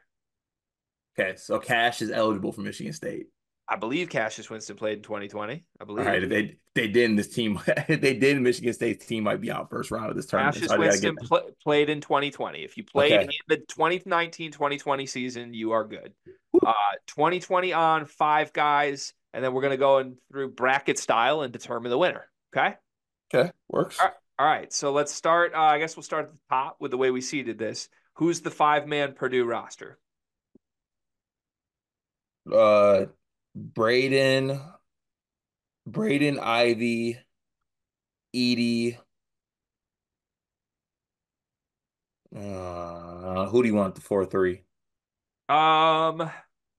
Speaker 2: Okay, so Cash is eligible for Michigan State.
Speaker 1: I believe Cassius Winston played in twenty twenty. I believe.
Speaker 2: All right, if they they did in this team. If they did, Michigan State's team might be out first round of this tournament.
Speaker 1: Cassius
Speaker 2: So
Speaker 1: Winston pl- played in twenty twenty. If you played
Speaker 2: Okay.
Speaker 1: in the twenty nineteen twenty twenty season, you are good. Uh, twenty twenty on, five guys, and then we're going to go in through bracket style and determine the winner. Okay?
Speaker 2: Okay, works.
Speaker 1: All right. All right. So let's start. Uh, I guess we'll start at the top with the way we seeded this. Who's the five-man Purdue roster?
Speaker 2: Uh, Braden, Braden Ivy, Edie. Uh, who do you want the four three?
Speaker 1: Um,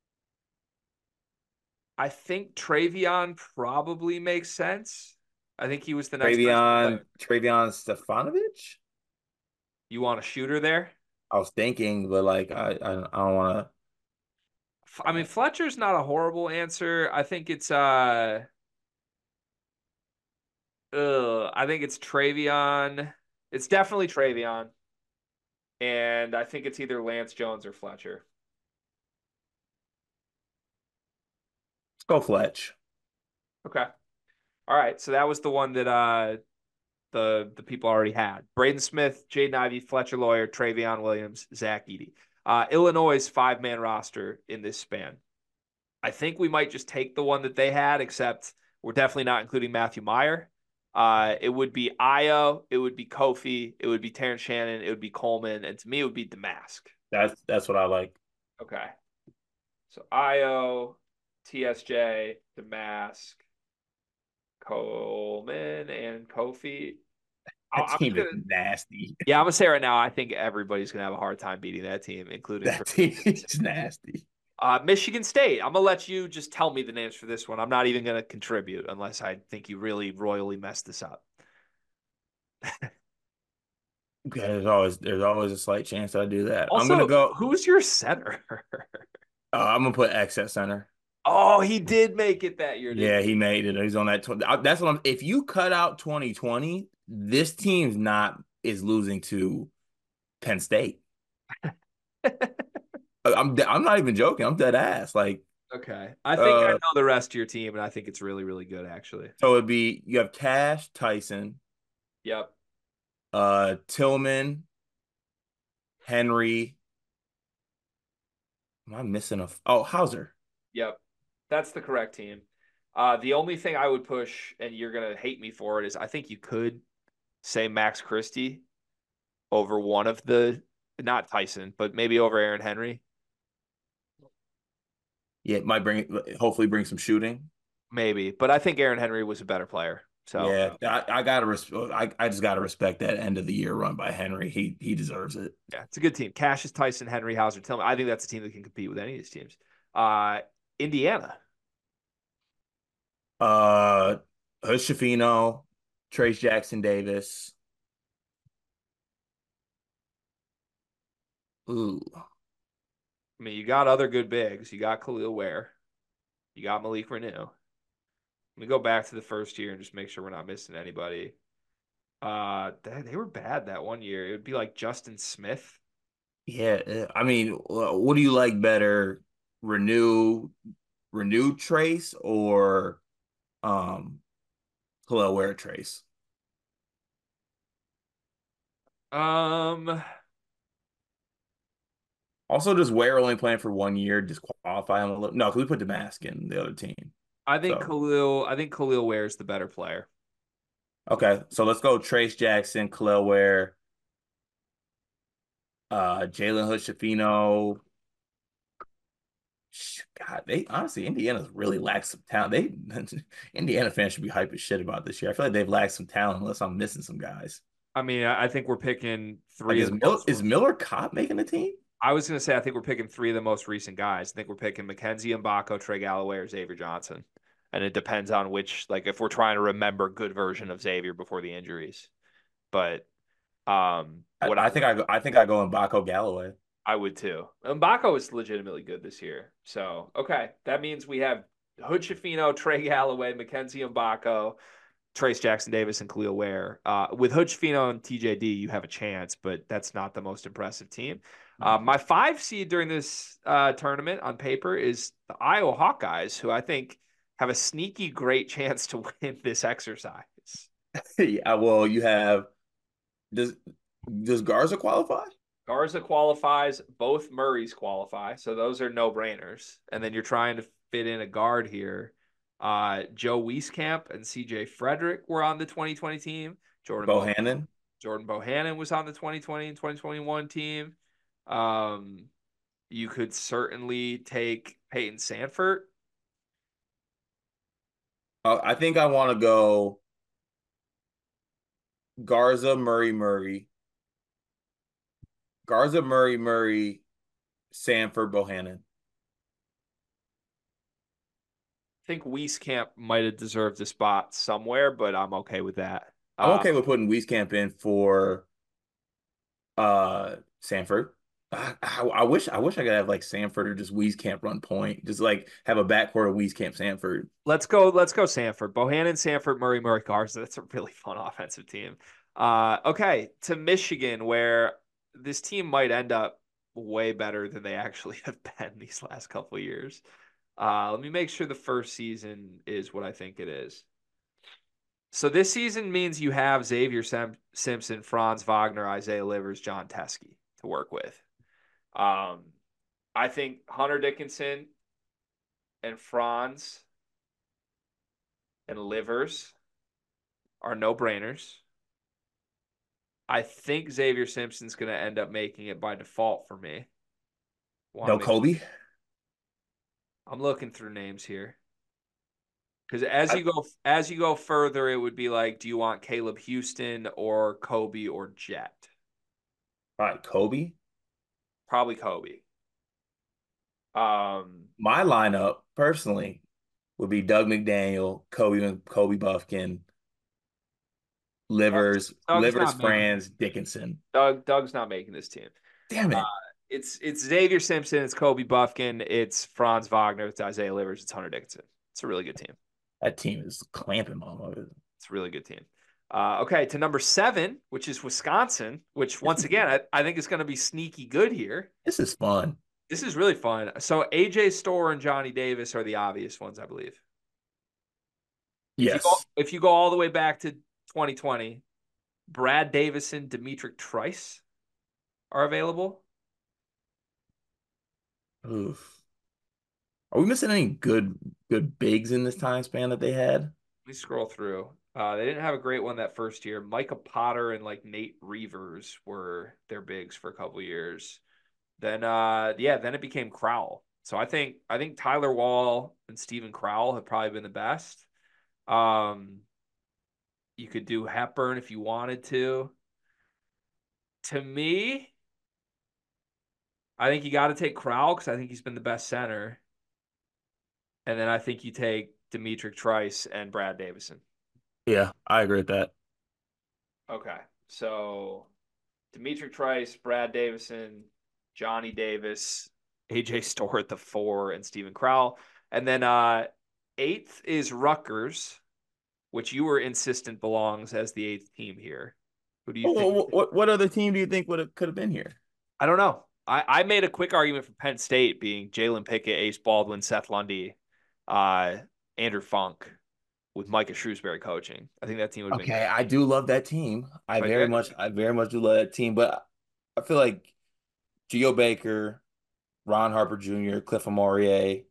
Speaker 1: I think Travion probably makes sense. I think he was the next best
Speaker 2: Travion,
Speaker 1: player.
Speaker 2: Travion Stefanovic.
Speaker 1: You want a shooter there?
Speaker 2: I was thinking, but like I, I, I don't want
Speaker 1: I mean, Fletcher's not a horrible answer. I think it's uh Ugh, I think it's Travion. It's definitely Travion, and I think it's either Lance Jones or Fletcher.
Speaker 2: Let's go Fletch.
Speaker 1: Okay. All right. So that was the one that uh the the people already had. Braden Smith, Jaden Ivey, Fletcher Lawyer, Travion Williams, Zach Edey. Uh, Illinois' five man roster in this span. I think we might just take the one that they had, except we're definitely not including Matthew Meyer. Uh, it would be Io, it would be Kofi, it would be Terrence Shannon, it would be Coleman, and to me, it would be Damask.
Speaker 2: That's that's what I like.
Speaker 1: Okay. So Io, T S J, Damask, Coleman, and Kofi. I-
Speaker 2: That
Speaker 1: I'm just
Speaker 2: team is
Speaker 1: gonna,
Speaker 2: nasty.
Speaker 1: yeah, I'm gonna say right now, I think everybody's gonna have a hard time beating that team, including
Speaker 2: That
Speaker 1: for
Speaker 2: team is nasty.
Speaker 1: uh, Michigan State. I'm gonna let you just tell me the names for this one. I'm not even gonna contribute unless I think you really royally messed this up.
Speaker 2: Okay, there's always there's always a slight chance I do that. I'm gonna
Speaker 1: Also,
Speaker 2: go.
Speaker 1: who's your center?
Speaker 2: Uh, I'm gonna put X at center.
Speaker 1: Oh, he did make it that year, didn't
Speaker 2: Yeah,
Speaker 1: he?
Speaker 2: he made it. He's on that. twenty, that's what I'm. If you cut out twenty twenty, this team's not is losing to Penn State. I'm I'm not even joking. I'm dead ass. Like,
Speaker 1: Okay. I think I
Speaker 2: uh,
Speaker 1: know the rest of your team, and I think it's really, really good, actually.
Speaker 2: so it'd be you have Cash, Tyson,
Speaker 1: Yep.
Speaker 2: uh, Tillman, Henry. Am I missing a? Oh, Hauser.
Speaker 1: Yep. That's the correct team. Uh, the only thing I would push, and you're gonna hate me for it, is I think you could say Max Christie over one of the, not Tyson, but maybe over Aaron Henry.
Speaker 2: Yeah, it might bring hopefully bring some shooting.
Speaker 1: Maybe, but I think Aaron Henry was a better player. So
Speaker 2: Yeah, I, I gotta res- I, I just gotta respect that end of the year run by Henry. He he deserves it.
Speaker 1: yeah, it's a good team. Cassius Tyson, Henry Hauser, Tillman. I think that's a team that can compete with any of these teams. Uh, Indiana.
Speaker 2: Uh, Hushafino, Trace Jackson Davis. Ooh,
Speaker 1: I mean, you got other good bigs. You got Khalil Ware. You got Malik Renew. Let me go back to the first year and just make sure we're not missing anybody. Uh, they, they were bad that one year. It would be like Justin Smith.
Speaker 2: yeah. uh, I mean, wh- what do you like better, Renew, Renew Trace or um, Khalil Ware Trace?
Speaker 1: Um,
Speaker 2: Also, does Ware only playing for one year disqualify him a little? No, because we put Damask in the other team.
Speaker 1: I think
Speaker 2: So
Speaker 1: Khalil. I think Khalil Ware is the better player.
Speaker 2: okay, so let's go Trace Jackson, Khalil Ware, uh, Jalen Hood Schifino. God, they honestly Indiana's really lacked some talent. They Indiana fans should be hype as shit about this year. I feel like they've lacked some talent unless I'm missing some guys.
Speaker 1: I mean, I I think we're picking
Speaker 2: Like
Speaker 1: three of
Speaker 2: is
Speaker 1: the
Speaker 2: Miller
Speaker 1: most.
Speaker 2: is Miller Kopp making the team?
Speaker 1: I was gonna say I think we're picking three of the most recent guys. I think we're picking Mackenzie Mbako, Trey Galloway, or Xavier Johnson, and it depends on which. Like if we're trying to remember good version of Xavier before the injuries, but um,
Speaker 2: I,
Speaker 1: what I
Speaker 2: I think I go, I think I go in Baco Galloway.
Speaker 1: I would too. Mbako is legitimately good this year. So okay, that means we have Hood Schifino, Trey Galloway, Mackenzie Mbako, Trace Jackson Davis, and Khalil Ware. Uh, with Hood Schifino and T J D, you have a chance, but that's not the most impressive team. Uh,
Speaker 2: No.
Speaker 1: my five seed during this uh, tournament on paper is the Iowa Hawkeyes, who I think have a sneaky great chance to win this exercise.
Speaker 2: Yeah, well, you have does does Garza qualify?
Speaker 1: Garza qualifies, both Murrays qualify, so those are no brainers. And then you're trying to fit in a guard here. Uh, Joe Wieskamp and C J Frederick were on the twenty twenty team. Jordan Bo-
Speaker 2: Bohannon.
Speaker 1: Jordan Bohannon was on the twenty twenty and twenty twenty-one team. Um, you could certainly take Peyton Sanford.
Speaker 2: Uh, I think I want to go Garza, Murray, Murray, Garza, Murray, Murray, Sanford, Bohannon.
Speaker 1: I think Wieskamp might have deserved a spot somewhere, but I'm okay with that.
Speaker 2: I'm
Speaker 1: Uh,
Speaker 2: okay with putting Wieskamp in for uh Sanford. I, I, I wish I wish I could have like Sanford or just Wieskamp run point. Just like have a backcourt of Wieskamp Sanford.
Speaker 1: Let's go. Let's go Sanford. Bohannon, Sanford, Murray, Murray, Garza. That's a really fun offensive team. Uh, okay, to Michigan, where this team might end up way better than they actually have been these last couple of years. Uh, let me make sure the first season is what I think it is. So this season means you have Xavier Sim- Simpson, Franz Wagner, Isaiah Livers, John Teskey to work with. Um, I think Hunter Dickinson and Franz and Livers are no brainers. I think Xavier Simpson's going to end up making it by default for me. Want to
Speaker 2: No
Speaker 1: make?
Speaker 2: Kobe.
Speaker 1: I'm looking through names here because as
Speaker 2: I,
Speaker 1: you go as you go further, it would be like, do you want Caleb Houston or Kobe or Jet?
Speaker 2: all right, Kobe.
Speaker 1: Probably Kobe. Um,
Speaker 2: My lineup personally would be Doug McDaniel, Kobe, Kobe Buffkin,
Speaker 1: Doug's,
Speaker 2: Livers,
Speaker 1: Doug's
Speaker 2: Livers,
Speaker 1: not making
Speaker 2: Franz, Dickinson.
Speaker 1: Doug. Doug's not making this team.
Speaker 2: Damn
Speaker 1: Uh,
Speaker 2: it.
Speaker 1: it's it's Xavier Simpson, it's Kobe Buffkin, it's Franz Wagner, it's Isaiah Livers, it's Hunter Dickinson. It's a really good team.
Speaker 2: That team is clamping, mama.
Speaker 1: It's a really good team. Uh, okay, to number seven, which is Wisconsin, which
Speaker 2: This
Speaker 1: once
Speaker 2: is
Speaker 1: again I, I think is going to be sneaky good here.
Speaker 2: this is fun.
Speaker 1: This is really fun. So A J Storr and Johnny Davis are the obvious ones, I believe. If you go
Speaker 2: Yes.
Speaker 1: if you go all the way back to twenty twenty, Brad Davison, Demetric Trice are available.
Speaker 2: Oof. Are we missing any good good bigs in this time span that they had?
Speaker 1: Let me scroll through. Uh, they didn't have a great one that first year. Micah Potter and like Nate Reavers were their bigs for a couple years. Then uh yeah, then it became Crowell. So I think I think Tyler Wall and Stephen Crowell have probably been the best. Um you could do Hepburn if you wanted to. To me, I think you got to take Crowell because I think he's been the best center. And then I think you take Demetric Trice and Brad Davison.
Speaker 2: Yeah, I agree with that.
Speaker 1: Okay. So Demetric Trice, Brad Davison, Johnny Davis, A J Storr at the four, and Stephen Crowell. And then uh eighth is Rutgers, which you were insistent belongs as the eighth team here. Who do you think?
Speaker 2: What, what, what other team do you think would have could have been here?
Speaker 1: I don't know. I, I made a quick argument for Penn State being Jalen Pickett, Ace Baldwin, Seth Lundy, uh, Andrew Funk with Micah Shrewsbury coaching. I think that team would have been
Speaker 2: Okay,
Speaker 1: great.
Speaker 2: I do love that team. I
Speaker 1: But
Speaker 2: very
Speaker 1: yeah,
Speaker 2: much, I very much do love that team. But I feel like Geo Baker, Ron Harper Junior, Cliff Amore,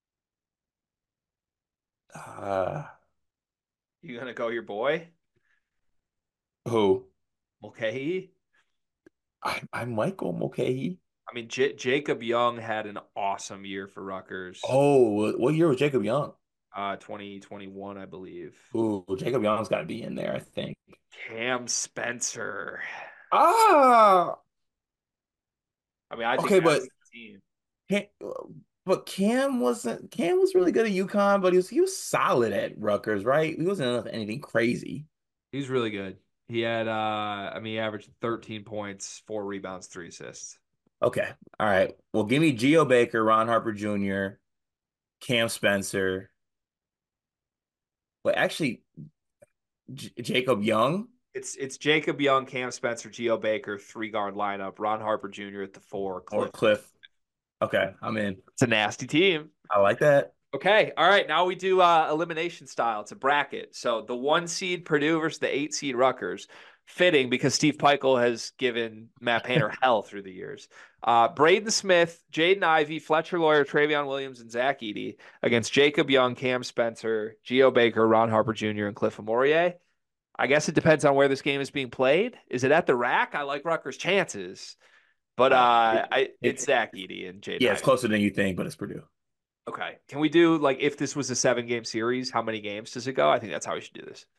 Speaker 2: uh,
Speaker 1: you gonna go your boy
Speaker 2: who
Speaker 1: Mulcahy?
Speaker 2: I, I might go Mulcahy.
Speaker 1: I mean, J- Jacob Young had an awesome year for Rutgers,
Speaker 2: Oh, what year was Jacob Young?
Speaker 1: uh, twenty twenty-one, I believe.
Speaker 2: Ooh, Jacob Young's got to be in there, I think.
Speaker 1: Cam Spencer.
Speaker 2: Ah,
Speaker 1: I mean, I think
Speaker 2: okay,
Speaker 1: that
Speaker 2: but
Speaker 1: was the team.
Speaker 2: Cam, but Cam wasn't. Cam was really good at UConn, but he was he was solid at Rutgers, right? He wasn't anything crazy.
Speaker 1: He was really good. He had, uh, I mean, he averaged thirteen points, four rebounds, three assists.
Speaker 2: Okay, all right. Well, give me Geo Baker, Ron Harper Junior, Cam Spencer. But actually, J Jacob Young
Speaker 1: It's it's Jacob Young, Cam Spencer, Geo Baker, three guard lineup. Ron Harper Junior at the four.
Speaker 2: or
Speaker 1: Cliff.
Speaker 2: Cliff. Okay, I'm in.
Speaker 1: It's a nasty team.
Speaker 2: I like that.
Speaker 1: Okay, all right. Now we do uh, elimination style. It's a bracket. So the one seed Purdue versus the eight seed Rutgers. Fitting because Steve Peichel has given Matt Painter hell through the years. Uh, Braden Smith, Jaden Ivey, Fletcher Lawyer, Travion Williams, and Zach Edey against Jacob Young, Cam Spencer, Geo Baker, Ron Harper Junior, and Cliff Amorier. I guess it depends on where this game is being played. Is it at the rack? I like Rutgers' chances, but
Speaker 2: Uh, it,
Speaker 1: uh, I it's
Speaker 2: it,
Speaker 1: Zach Edey and Jaden
Speaker 2: yeah, it's
Speaker 1: Ivey.
Speaker 2: closer than you think, but it's Purdue.
Speaker 1: Okay. Can we do like if this was a seven game series, how many games does it go? I think that's how we should do this.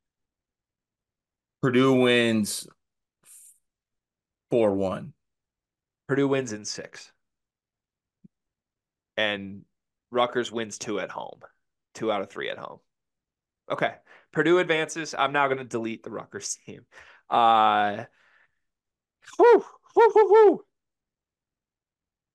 Speaker 2: Purdue wins four one.
Speaker 1: Purdue wins in six, and Rutgers wins two at home, two out of three at home. Okay. Purdue advances. I'm now going to delete the Rutgers team. Uh, whew, whew, whew, whew.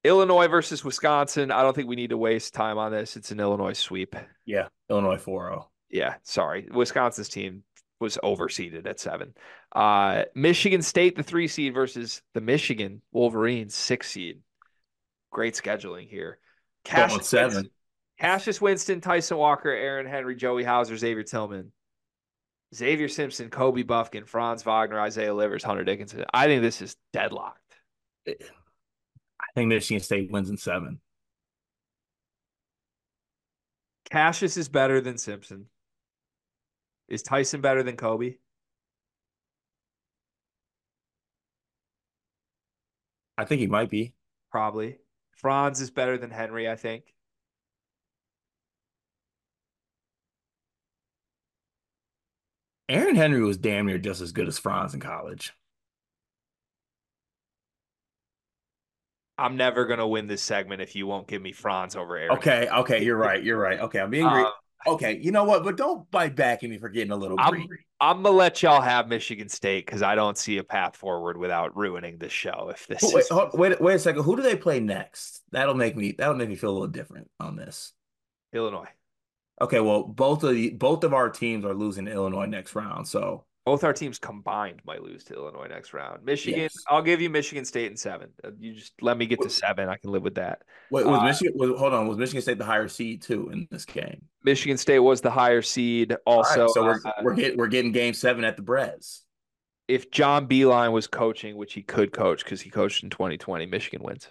Speaker 1: Illinois versus Wisconsin. I don't think we need to waste time on this. It's an Illinois sweep.
Speaker 2: Yeah, Illinois four oh.
Speaker 1: Yeah, sorry. Wisconsin's team was overseeded at seven. Uh, Michigan State, the three seed versus the Michigan Wolverines, six seed. Great scheduling here.
Speaker 2: Going
Speaker 1: Cassius
Speaker 2: seven.
Speaker 1: Winston, Cassius Winston, Tyson Walker, Aaron Henry, Joey Hauser, Xavier Tillman, Xavier Simpson, Kobe Buffkin, Franz Wagner, Isaiah Livers, Hunter Dickinson. I think this is deadlocked.
Speaker 2: I think Michigan State wins in seven.
Speaker 1: Cassius is better than Simpson. Is Tyson better than Kobe?
Speaker 2: I think he might be.
Speaker 1: Probably. Franz is better than Henry, I think.
Speaker 2: Aaron Henry was damn near just as good as Franz in college.
Speaker 1: I'm never gonna win this segment if you won't give me Franz over Aaron.
Speaker 2: Okay, okay, you're right. You're right. Okay, I'm being great.
Speaker 1: Um,
Speaker 2: Okay, you know what? But don't bite back at me for getting a little
Speaker 1: I'm
Speaker 2: greedy.
Speaker 1: I'm gonna let y'all have Michigan State because I don't see a path forward without ruining this show. If this
Speaker 2: Wait,
Speaker 1: is
Speaker 2: hold- wait, wait a second. Who do they play next? That'll make me that'll make me feel a little different on this.
Speaker 1: Illinois,
Speaker 2: Okay, well, both of the both of our teams are losing to Illinois next round. So
Speaker 1: both our teams combined might lose to Illinois next round. Michigan,
Speaker 2: yes.
Speaker 1: I'll give you Michigan State in seven. Uh, You just let me get to
Speaker 2: Wait,
Speaker 1: seven. I can live with that.
Speaker 2: wait,
Speaker 1: Uh,
Speaker 2: was Michigan was, hold on, was Michigan State the higher seed too in this game?
Speaker 1: Michigan State was the higher seed.
Speaker 2: All right,
Speaker 1: Also,
Speaker 2: so we're
Speaker 1: uh,
Speaker 2: we're getting we're getting game seven at the Brez.
Speaker 1: if John Beeline was coaching, which he could coach because he coached in twenty twenty, Michigan wins.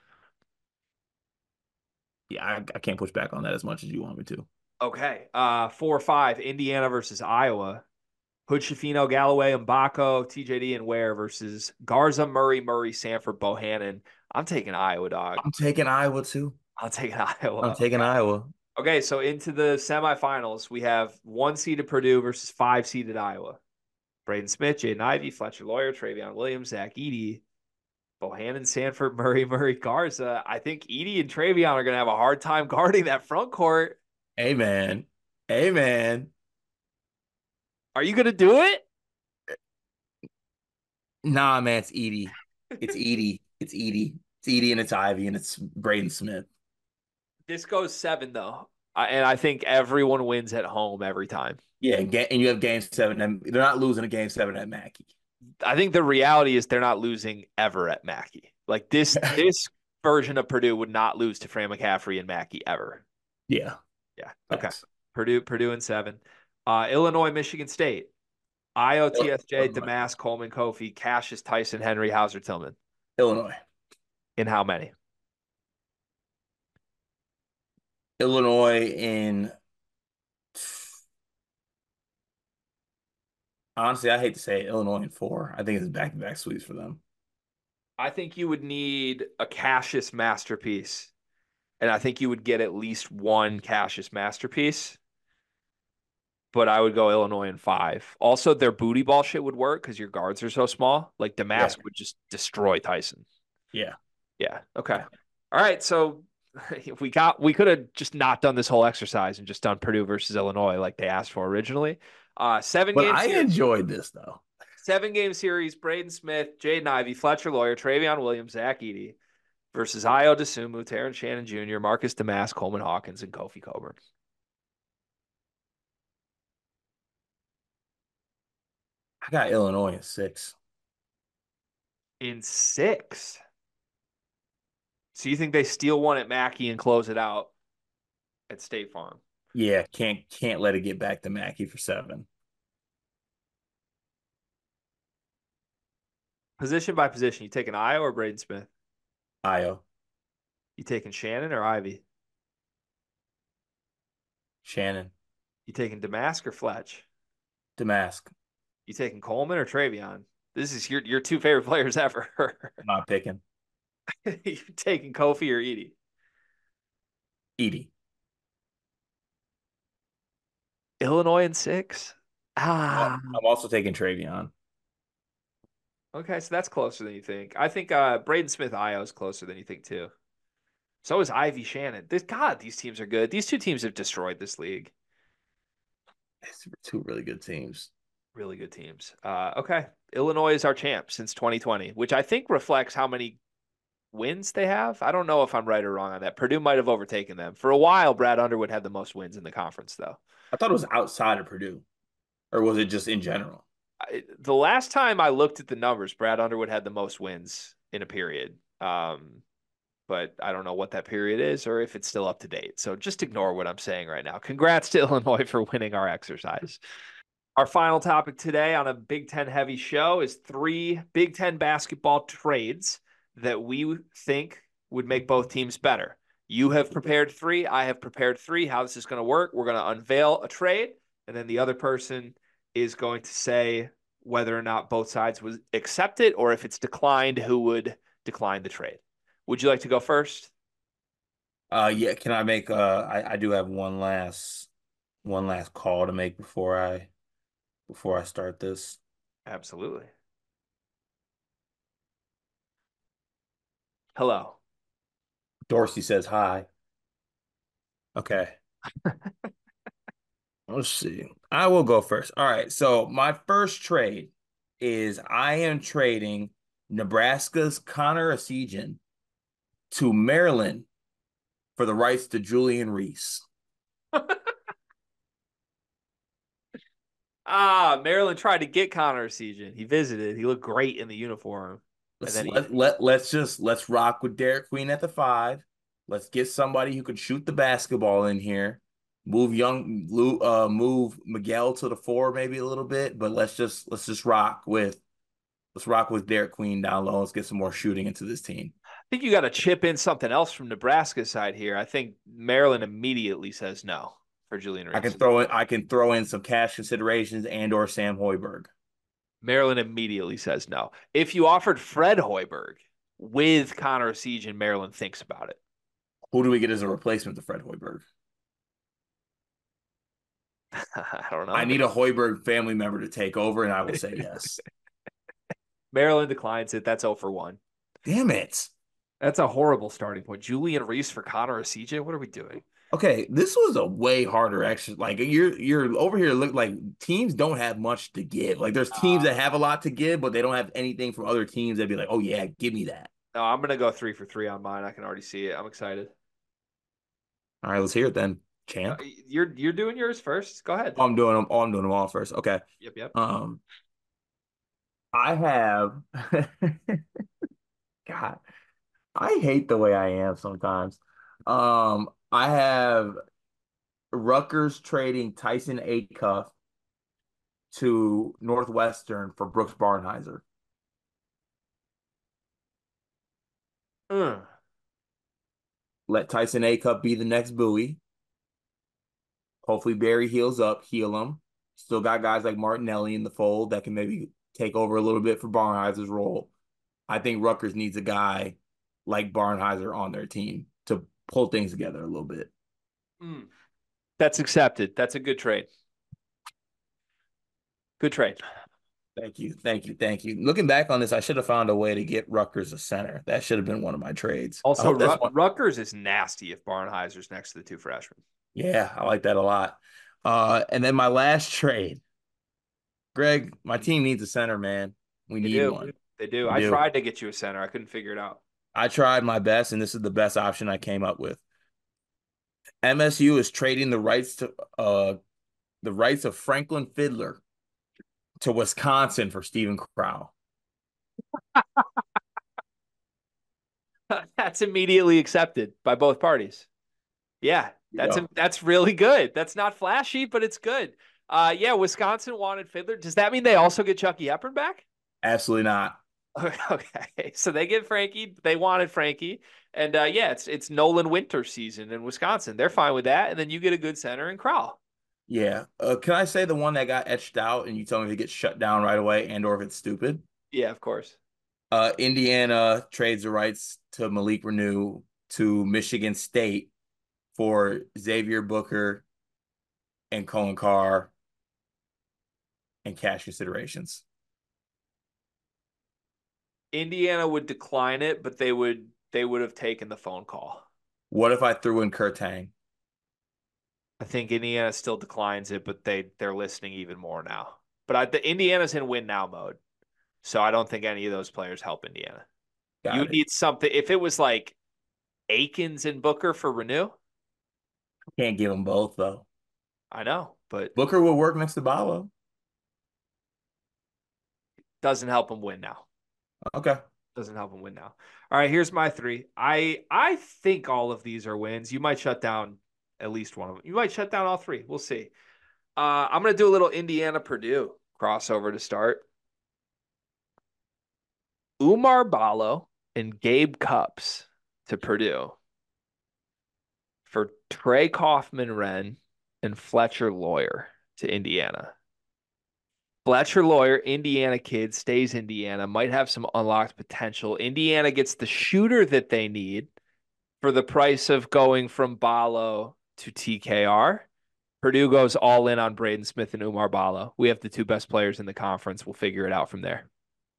Speaker 2: Yeah, I, I can't push back on that as much as you want me to.
Speaker 1: Okay. Uh, four or five, Indiana versus Iowa. Hood Schifino, Galloway, Mbako, T J D, and Ware versus Garza, Murray, Murray, Sanford, Bohannon. I'm taking Iowa, dog.
Speaker 2: I'm taking Iowa too.
Speaker 1: I'm taking
Speaker 2: I'm
Speaker 1: Iowa.
Speaker 2: taking Iowa.
Speaker 1: Okay, so into the semifinals, we have one seeded Purdue versus five seeded Iowa. Braden Smith, Jaden Ivey, Fletcher Lawyer, Travion Williams, Zach Edey, Bohannon, Sanford, Murray, Murray, Garza. I think Edey and Travion are going to have a hard time guarding that front court.
Speaker 2: Amen. Amen.
Speaker 1: Are you going to do it?
Speaker 2: Nah, man, it's Edie. It's Edie. It's Edie. It's Edie and it's Ivy and it's Braden Smith.
Speaker 1: This goes seven, though. I, and I think everyone wins at home every time.
Speaker 2: Yeah, and, ga- and you have game seven. And they're not losing a game seven at Mackey.
Speaker 1: I think the reality is they're not losing ever at Mackey. Like this, this version of Purdue would not lose to Fran McCaffrey and Mackey ever.
Speaker 2: Yeah.
Speaker 1: Yeah. Okay. Thanks. Purdue, Purdue in seven. Uh, Illinois, Michigan State. I O T S J,
Speaker 2: Illinois.
Speaker 1: Damas, Coleman, Kofi, Cassius, Tyson, Henry, Hauser, Tillman.
Speaker 2: Illinois.
Speaker 1: In how many?
Speaker 2: Illinois in. Honestly, I hate to say it, Illinois in four. I think it's back-to-back sweeps for them.
Speaker 1: I think you would need a Cassius masterpiece. And I think you would get at least one Cassius masterpiece. But I would go Illinois in five. Also, their booty ball shit would work because your guards are so small. Like Damas yeah. would just destroy Tyson.
Speaker 2: Yeah.
Speaker 1: Yeah. Okay. Yeah. All right. So we got we could have just not done this whole exercise and just done Purdue versus Illinois like they asked for originally. Uh, seven
Speaker 2: but
Speaker 1: games.
Speaker 2: I series, enjoyed this though.
Speaker 1: Seven game series: Braden Smith, Jaden Ivey, Fletcher Lawyer, Travion Williams, Zach Edey versus Ayo Dosunmu, Terrence Shannon Junior, Marcus Damas, Coleman Hawkins, and Kofi Coburn.
Speaker 2: I got Illinois in six.
Speaker 1: In six. So you think they steal one at Mackey and close it out at State Farm?
Speaker 2: Yeah, can't can't let it get back to Mackey for seven.
Speaker 1: Position by position, you taking Ayo or Braden Smith?
Speaker 2: Ayo.
Speaker 1: You taking Shannon or Ivy?
Speaker 2: Shannon.
Speaker 1: You taking Damask or Fletch?
Speaker 2: Damask.
Speaker 1: You taking Coleman or Travion? This is your your two favorite players ever.
Speaker 2: I'm not picking.
Speaker 1: You taking Kofi or Edey?
Speaker 2: Edey.
Speaker 1: Illinois in six? Ah.
Speaker 2: I'm also taking Travion.
Speaker 1: Okay, so that's closer than you think. I think uh, Braden Smith Ayo is closer than you think too. So is Ivy Shannon. This God, these teams are good. These two teams have destroyed this league.
Speaker 2: It's two really good teams.
Speaker 1: Really good teams. Uh, okay. Illinois is our champ since twenty twenty, which I think reflects how many wins they have. I don't know if I'm right or wrong on that. Purdue might have overtaken them. For a while, Brad Underwood had the most wins in the conference, though.
Speaker 2: I thought it was outside of Purdue, or was it just in general?
Speaker 1: I, the last time I looked at the numbers, Brad Underwood had the most wins in a period. Um, but I don't know what that period is or if it's still up to date. So just ignore what I'm saying right now. Congrats to Illinois for winning our exercise. Our final topic today on a Big Ten heavy show is three Big Ten basketball trades that we think would make both teams better. You have prepared three. I have prepared three. How this is going to work, we're going to unveil a trade, and then the other person is going to say whether or not both sides would accept it, or if it's declined, who would decline the trade. Would you like to go first?
Speaker 2: Uh, yeah. Can I make? Uh, I I do have one last one last call to make before I before I start this.
Speaker 1: Absolutely. Hello.
Speaker 2: Dorsey says hi. Okay. Let's see. I will go first. All right. So my first trade is I am trading Nebraska's Connor Essegian to Maryland for the rights to Julian Reese.
Speaker 1: Ah, Maryland tried to get Connor Essegian. He visited. He looked great in the uniform. And
Speaker 2: Let's
Speaker 1: then he
Speaker 2: let let let's just let's rock with Derek Queen at the five. Let's get somebody who can shoot the basketball in here. Move young uh move Miguel to the four maybe a little bit, but let's just let's just rock with let's rock with Derek Queen down low. Let's get some more shooting into this team.
Speaker 1: I think you got to chip in something else from Nebraska's side here. I think Maryland immediately says no for Julian
Speaker 2: I can
Speaker 1: Reese.
Speaker 2: throw in I can throw in some cash considerations and or Sam Hoiberg.
Speaker 1: Maryland immediately says no. If you offered Fred Hoiberg with Connor Essegian, Maryland thinks about it.
Speaker 2: Who do we get as a replacement to Fred Hoiberg?
Speaker 1: I don't
Speaker 2: I
Speaker 1: know.
Speaker 2: need a Hoiberg family member to take over, and I will say yes.
Speaker 1: Maryland declines it. That's zero for one.
Speaker 2: Damn it.
Speaker 1: That's a horrible starting point. Julian Reese for Connor Essegian. What are we doing?
Speaker 2: Okay, this was a way harder exercise. Like you're you're over here look like teams don't have much to give. Like there's teams that
Speaker 1: Uh,
Speaker 2: have a lot to give, but they don't have anything from other teams that'd be like, oh yeah, give me that.
Speaker 1: no, I'm gonna go three for three on mine. I can already see it. I'm excited.
Speaker 2: All right, let's hear it then,
Speaker 1: Uh,
Speaker 2: champ.
Speaker 1: You're you're doing yours first. Go ahead.
Speaker 2: Oh, I'm doing them. Oh, I'm doing them all first. Okay.
Speaker 1: Yep, yep.
Speaker 2: Um, I have. God, I hate the way I am sometimes. Um, I have Rutgers trading Tyson Acuff to Northwestern for Brooks Barnhizer.
Speaker 1: Mm.
Speaker 2: Let Tyson Acuff be the next Bowie. Hopefully Barry heals up, heal him. Still got guys like Martinelli in the fold that can maybe take over a little bit for Barnhizer's role. I think Rutgers needs a guy like Barnhizer on their team to pull things together a little bit.
Speaker 1: Mm. That's accepted. That's a good trade. Good trade.
Speaker 2: Thank you. Thank you. Thank you. Looking back on this, I should have found a way to get Rutgers a center. That should have been one of my trades. I
Speaker 1: Also,
Speaker 2: hope that's
Speaker 1: Rut-
Speaker 2: one.
Speaker 1: Rutgers is nasty if Barnheiser's next to the two freshmen.
Speaker 2: Yeah, I like that a lot. Uh, and then my last trade, Greg, my team needs a center, man. We
Speaker 1: They
Speaker 2: need
Speaker 1: do.
Speaker 2: one.
Speaker 1: They do.
Speaker 2: We
Speaker 1: I
Speaker 2: do.
Speaker 1: tried to get you a center. I couldn't figure it out.
Speaker 2: I tried my best, and this is the best option I came up with. M S U is trading the rights to uh the rights of Franklin Fiddler to Wisconsin for Stephen Crow.
Speaker 1: That's immediately accepted by both parties. Yeah, that's
Speaker 2: Yeah,
Speaker 1: that's really good. That's not flashy, but it's good. Uh, yeah, Wisconsin wanted Fiddler. Does that mean they also get Chucky Hepburn back?
Speaker 2: absolutely not.
Speaker 1: Okay, so they get Frankie. They wanted Frankie, and uh, yeah, it's it's Nolan Winter season in Wisconsin. They're fine with that, and then you get a good center in Crowell.
Speaker 2: Yeah. Uh, can I say the one that got etched out and you tell me if it gets shut down right away and or if it's stupid?
Speaker 1: Yeah, of course.
Speaker 2: Uh, Indiana trades the rights to Malik Renew to Michigan State for Xavier Booker and Cohen Carr and cash considerations.
Speaker 1: Indiana would decline it, but they would they would have taken the phone call.
Speaker 2: What if I threw in Kurtang?
Speaker 1: I think Indiana still declines it, but they they're listening even more now. But I, the Indiana's in win now mode, so I don't think any of those players help Indiana. You
Speaker 2: Got it.
Speaker 1: need something. If it was like Akins and Booker for Renew,
Speaker 2: Can't give them both though.
Speaker 1: I know, but
Speaker 2: Booker will work next to Balo.
Speaker 1: doesn't help him win now.
Speaker 2: Okay.
Speaker 1: Doesn't help him win now. All right, here's my three. I I think all of these are wins. You might shut down at least one of them. You might shut down all three. We'll see. Uh, I'm gonna do a little Indiana Purdue crossover to start. Umar Balo and Gabe Cupps to Purdue for Trey Kaufman Wren and Fletcher Lawyer to Indiana. Fletcher Lawyer, Indiana kid, stays Indiana, might have some unlocked potential. Indiana gets the shooter that they need for the price of going from Balo to T K R. Purdue goes all in on Braden Smith and Umar Balo. We have the two best players in the conference. We'll figure it out from there.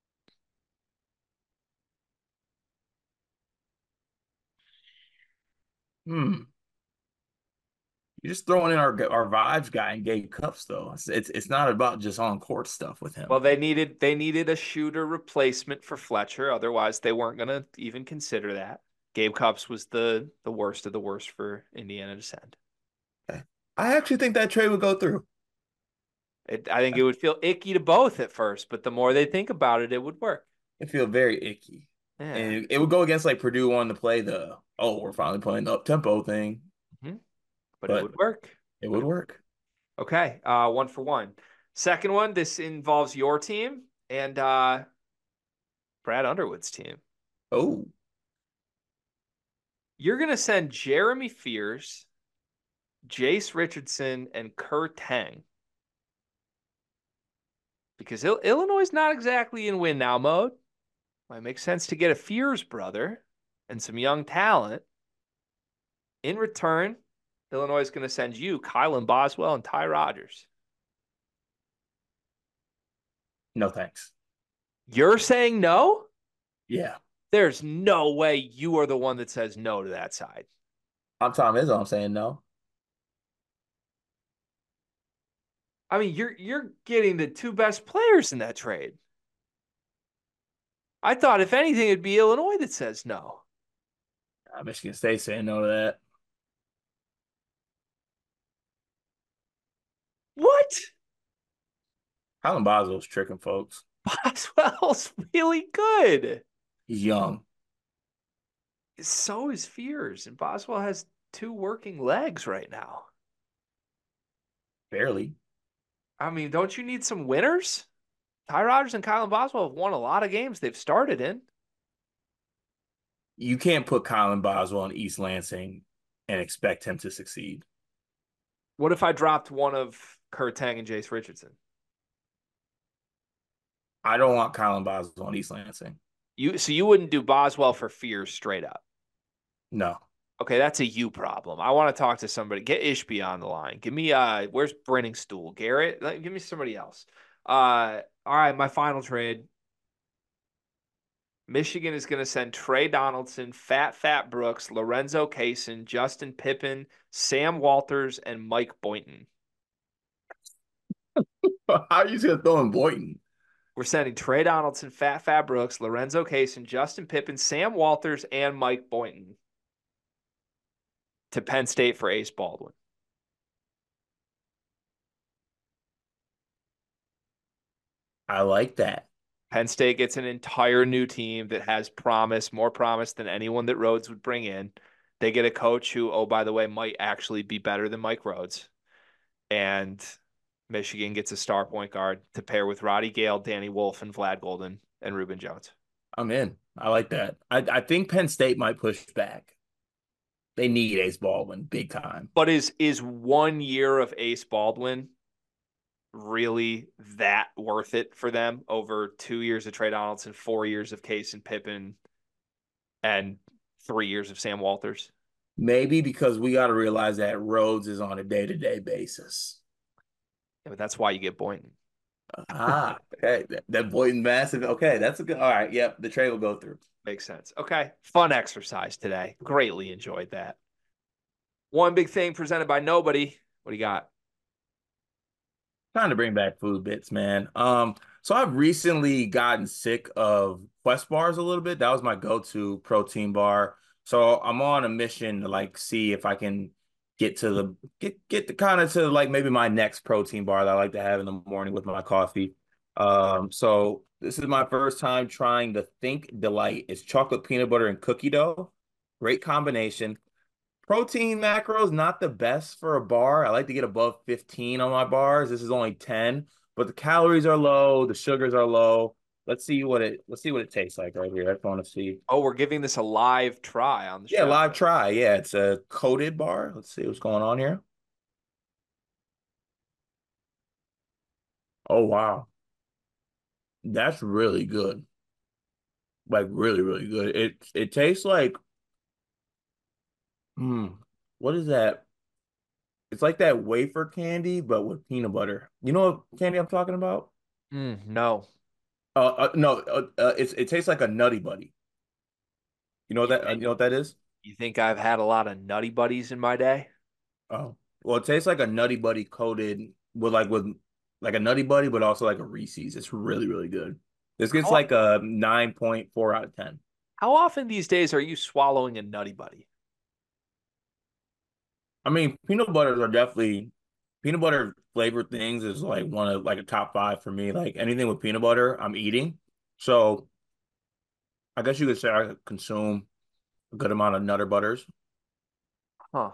Speaker 2: Hmm. You're just throwing in our our vibes guy and Gabe Cups though. It's, it's it's not about just on court stuff with
Speaker 1: Well,
Speaker 2: him.
Speaker 1: they needed they needed a shooter replacement for Fletcher. Otherwise, they weren't going to even consider that. Gabe Cupps was the the worst of the worst for Indiana to send.
Speaker 2: Okay. I actually think that trade would go through.
Speaker 1: It, I think it would feel icky to both at first, but the more they think about it, it would work.
Speaker 2: It feel very icky.
Speaker 1: Yeah.
Speaker 2: And it, it would go against like Purdue wanting to play the, oh, we're finally playing the up tempo thing,
Speaker 1: Mm-hmm. But it
Speaker 2: but
Speaker 1: would work.
Speaker 2: it
Speaker 1: But
Speaker 2: would
Speaker 1: it,
Speaker 2: work.
Speaker 1: okay, uh, one for one. Second one, this involves your team and uh, Brad Underwood's team.
Speaker 2: Oh,
Speaker 1: You're going to send Jeremy Fears, Jace Richardson, and Kurt Tang because Il- Illinois is not exactly in win now mode. Might make sense to get a Fears brother and some young talent. In return, Illinois is going to send you Kylan Boswell and Ty Rogers.
Speaker 2: no thanks.
Speaker 1: You're saying no?
Speaker 2: Yeah.
Speaker 1: There's no way you are the one that says no to that side.
Speaker 2: I'm Tom Izzo. I'm saying no.
Speaker 1: I mean, you're you're getting the two best players in that trade. I thought if anything, it'd be Illinois that says no.
Speaker 2: Uh, Michigan State saying no to that.
Speaker 1: What?
Speaker 2: Colin Boswell's tricking folks.
Speaker 1: Boswell's really good.
Speaker 2: He's young.
Speaker 1: So is Fears, and Boswell has two working legs right now.
Speaker 2: Barely.
Speaker 1: I mean, don't you need some winners? Ty Rogers and Kylan Boswell have won a lot of games they've started in.
Speaker 2: You can't put Colin Boswell in East Lansing and expect him to succeed.
Speaker 1: What if I dropped one of Kurt Tang and Jace Richardson?
Speaker 2: I don't want Colin Boswell in East Lansing.
Speaker 1: You so you wouldn't do Boswell for Fears straight up.
Speaker 2: No.
Speaker 1: Okay, that's a you problem. I want to talk to somebody. Get Ishby on the line. Give me uh where's Brenning Stool? Garrett? Give me somebody else. Uh all right, my final trade. Michigan is going to send Trey Donaldson, Fat Fat Brooks, Lorenzo Kaysen, Justin Pippen, Sam Walters, and Mike Boynton.
Speaker 2: How are you just gonna throw in Boynton?
Speaker 1: We're sending Trey Donaldson, Fat Fat Brooks, Lorenzo Kaysen, Justin Pippen, Sam Walters, and Mike Boynton to Penn State for Ace Baldwin.
Speaker 2: I like that.
Speaker 1: Penn State gets an entire new team that has promise, more promise than anyone that Rhodes would bring in. They get a coach who, oh, by the way, might actually be better than Mike Rhodes. And Michigan gets a star point guard to pair with Roddy Gale, Danny Wolf, and Vlad Golden and Reuben Jones.
Speaker 2: I'm in. I like that. I, I think Penn State might push back. They need Ace Baldwin big time.
Speaker 1: But is is one year of Ace Baldwin really that worth it for them over two years of Trey Donaldson, four years of Case and Pippen, and three years of Sam Walters?
Speaker 2: Maybe because we got to realize that Rhodes is on a day-to-day basis.
Speaker 1: Yeah, but that's why you get Boynton.
Speaker 2: Ah, okay. That, that Boynton massive. Okay, that's a good. All right. Yep. The trade will go through.
Speaker 1: Makes sense. Okay. Fun exercise today. Greatly enjoyed that. One big thing presented by nobody. What do you got?
Speaker 2: Trying to bring back food bits, man. Um, So I've recently gotten sick of Quest bars a little bit. That was my go-to protein bar. So I'm on a mission to like see if I can get to the get get the kind of to like maybe my next protein bar that I like to have in the morning with my coffee. Um, so this is my first time trying the Think Delight. It's chocolate peanut butter and cookie dough. Great combination. Protein macros, not the best for a bar. I like to get above fifteen on my bars. This is only ten, but the calories are low, the sugars are low. Let's see what it let's see what it tastes like right here. I just want to see.
Speaker 1: Oh, we're giving this a live try on the
Speaker 2: Yeah,
Speaker 1: show.
Speaker 2: live try. Yeah, it's a coated bar. Let's see what's going on here. Oh wow. That's really good. Like really, really good. It it tastes like hmm, what is that? It's like that wafer candy, but with peanut butter. You know what candy I'm talking about?
Speaker 1: Mm, no.
Speaker 2: Uh, uh no, uh, uh, it's it tastes like a Nutty Buddy. You know what
Speaker 1: You
Speaker 2: that uh,
Speaker 1: think
Speaker 2: you know what that is?
Speaker 1: you think I've had a lot of Nutty Buddies in my day?
Speaker 2: Oh, well, it tastes like a Nutty Buddy coated with like with like a Nutty Buddy, but also like a Reese's. It's really really good. This gets
Speaker 1: How
Speaker 2: like a nine point four out of ten.
Speaker 1: how often these days are you swallowing a Nutty Buddy?
Speaker 2: I mean, peanut butters are definitely peanut butter flavored things is like one of like a top five for me. Like anything with peanut butter, I'm eating. So I guess you could say I consume a good amount of Nutter Butters.
Speaker 1: Huh.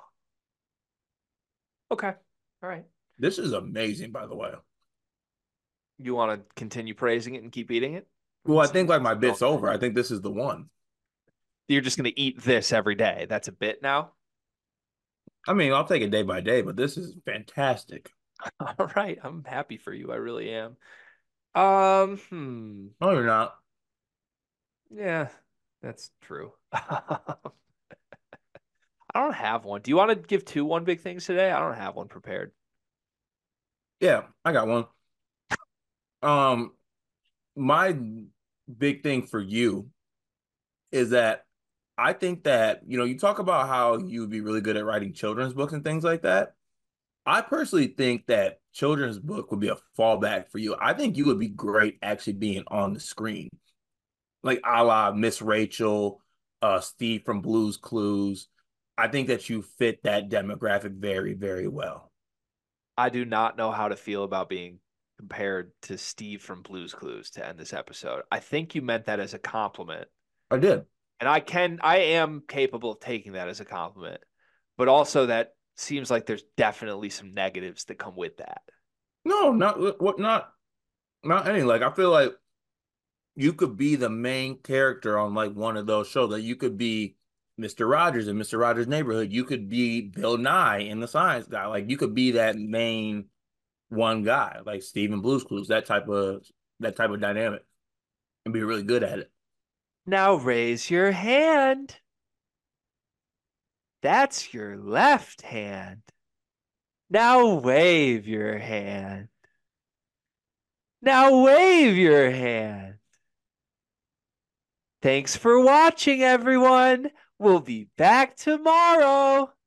Speaker 1: Okay. All right.
Speaker 2: This is amazing, by the way.
Speaker 1: You want to continue praising it and keep eating it?
Speaker 2: Well, I
Speaker 1: It's,
Speaker 2: think like my
Speaker 1: it's
Speaker 2: bit's over. I think this is the one.
Speaker 1: You're just going to eat this every day. That's a bit now.
Speaker 2: I mean, I'll take it day by day, but this is fantastic.
Speaker 1: All right. I'm happy for you. I really am. Um, hmm.
Speaker 2: No, you're not.
Speaker 1: Yeah, that's true. I don't have one. Do you want to give two one big things today? I don't have one prepared.
Speaker 2: Yeah, I got one. Um, my big thing for you is that I think that, you know, you talk about how you would be really good at writing children's books and things like that. I personally think that children's book would be a fallback for you. I think you would be great actually being on the screen, like a la Miss Rachel, uh, Steve from Blue's Clues. I think that you fit that demographic very, very well.
Speaker 1: I do not know how to feel about being compared to Steve from Blue's Clues to end this episode. I think you meant that as a compliment.
Speaker 2: I did.
Speaker 1: And I can, I am capable of taking that as a compliment, but also that seems like there's definitely some negatives that come with that.
Speaker 2: No, not what, not not any. Like I feel like you could be the main character on like one of those shows. Like you could be Mister Rogers in Mister Rogers' Neighborhood. You could be Bill Nye in The Science Guy. Like you could be that main one guy, like Stephen Blue's Clues. That type of that type of dynamic, and be really good at it.
Speaker 1: Now raise your hand. That's your left hand. Now wave your hand. Now wave your hand. Thanks for watching, everyone. We'll be back tomorrow.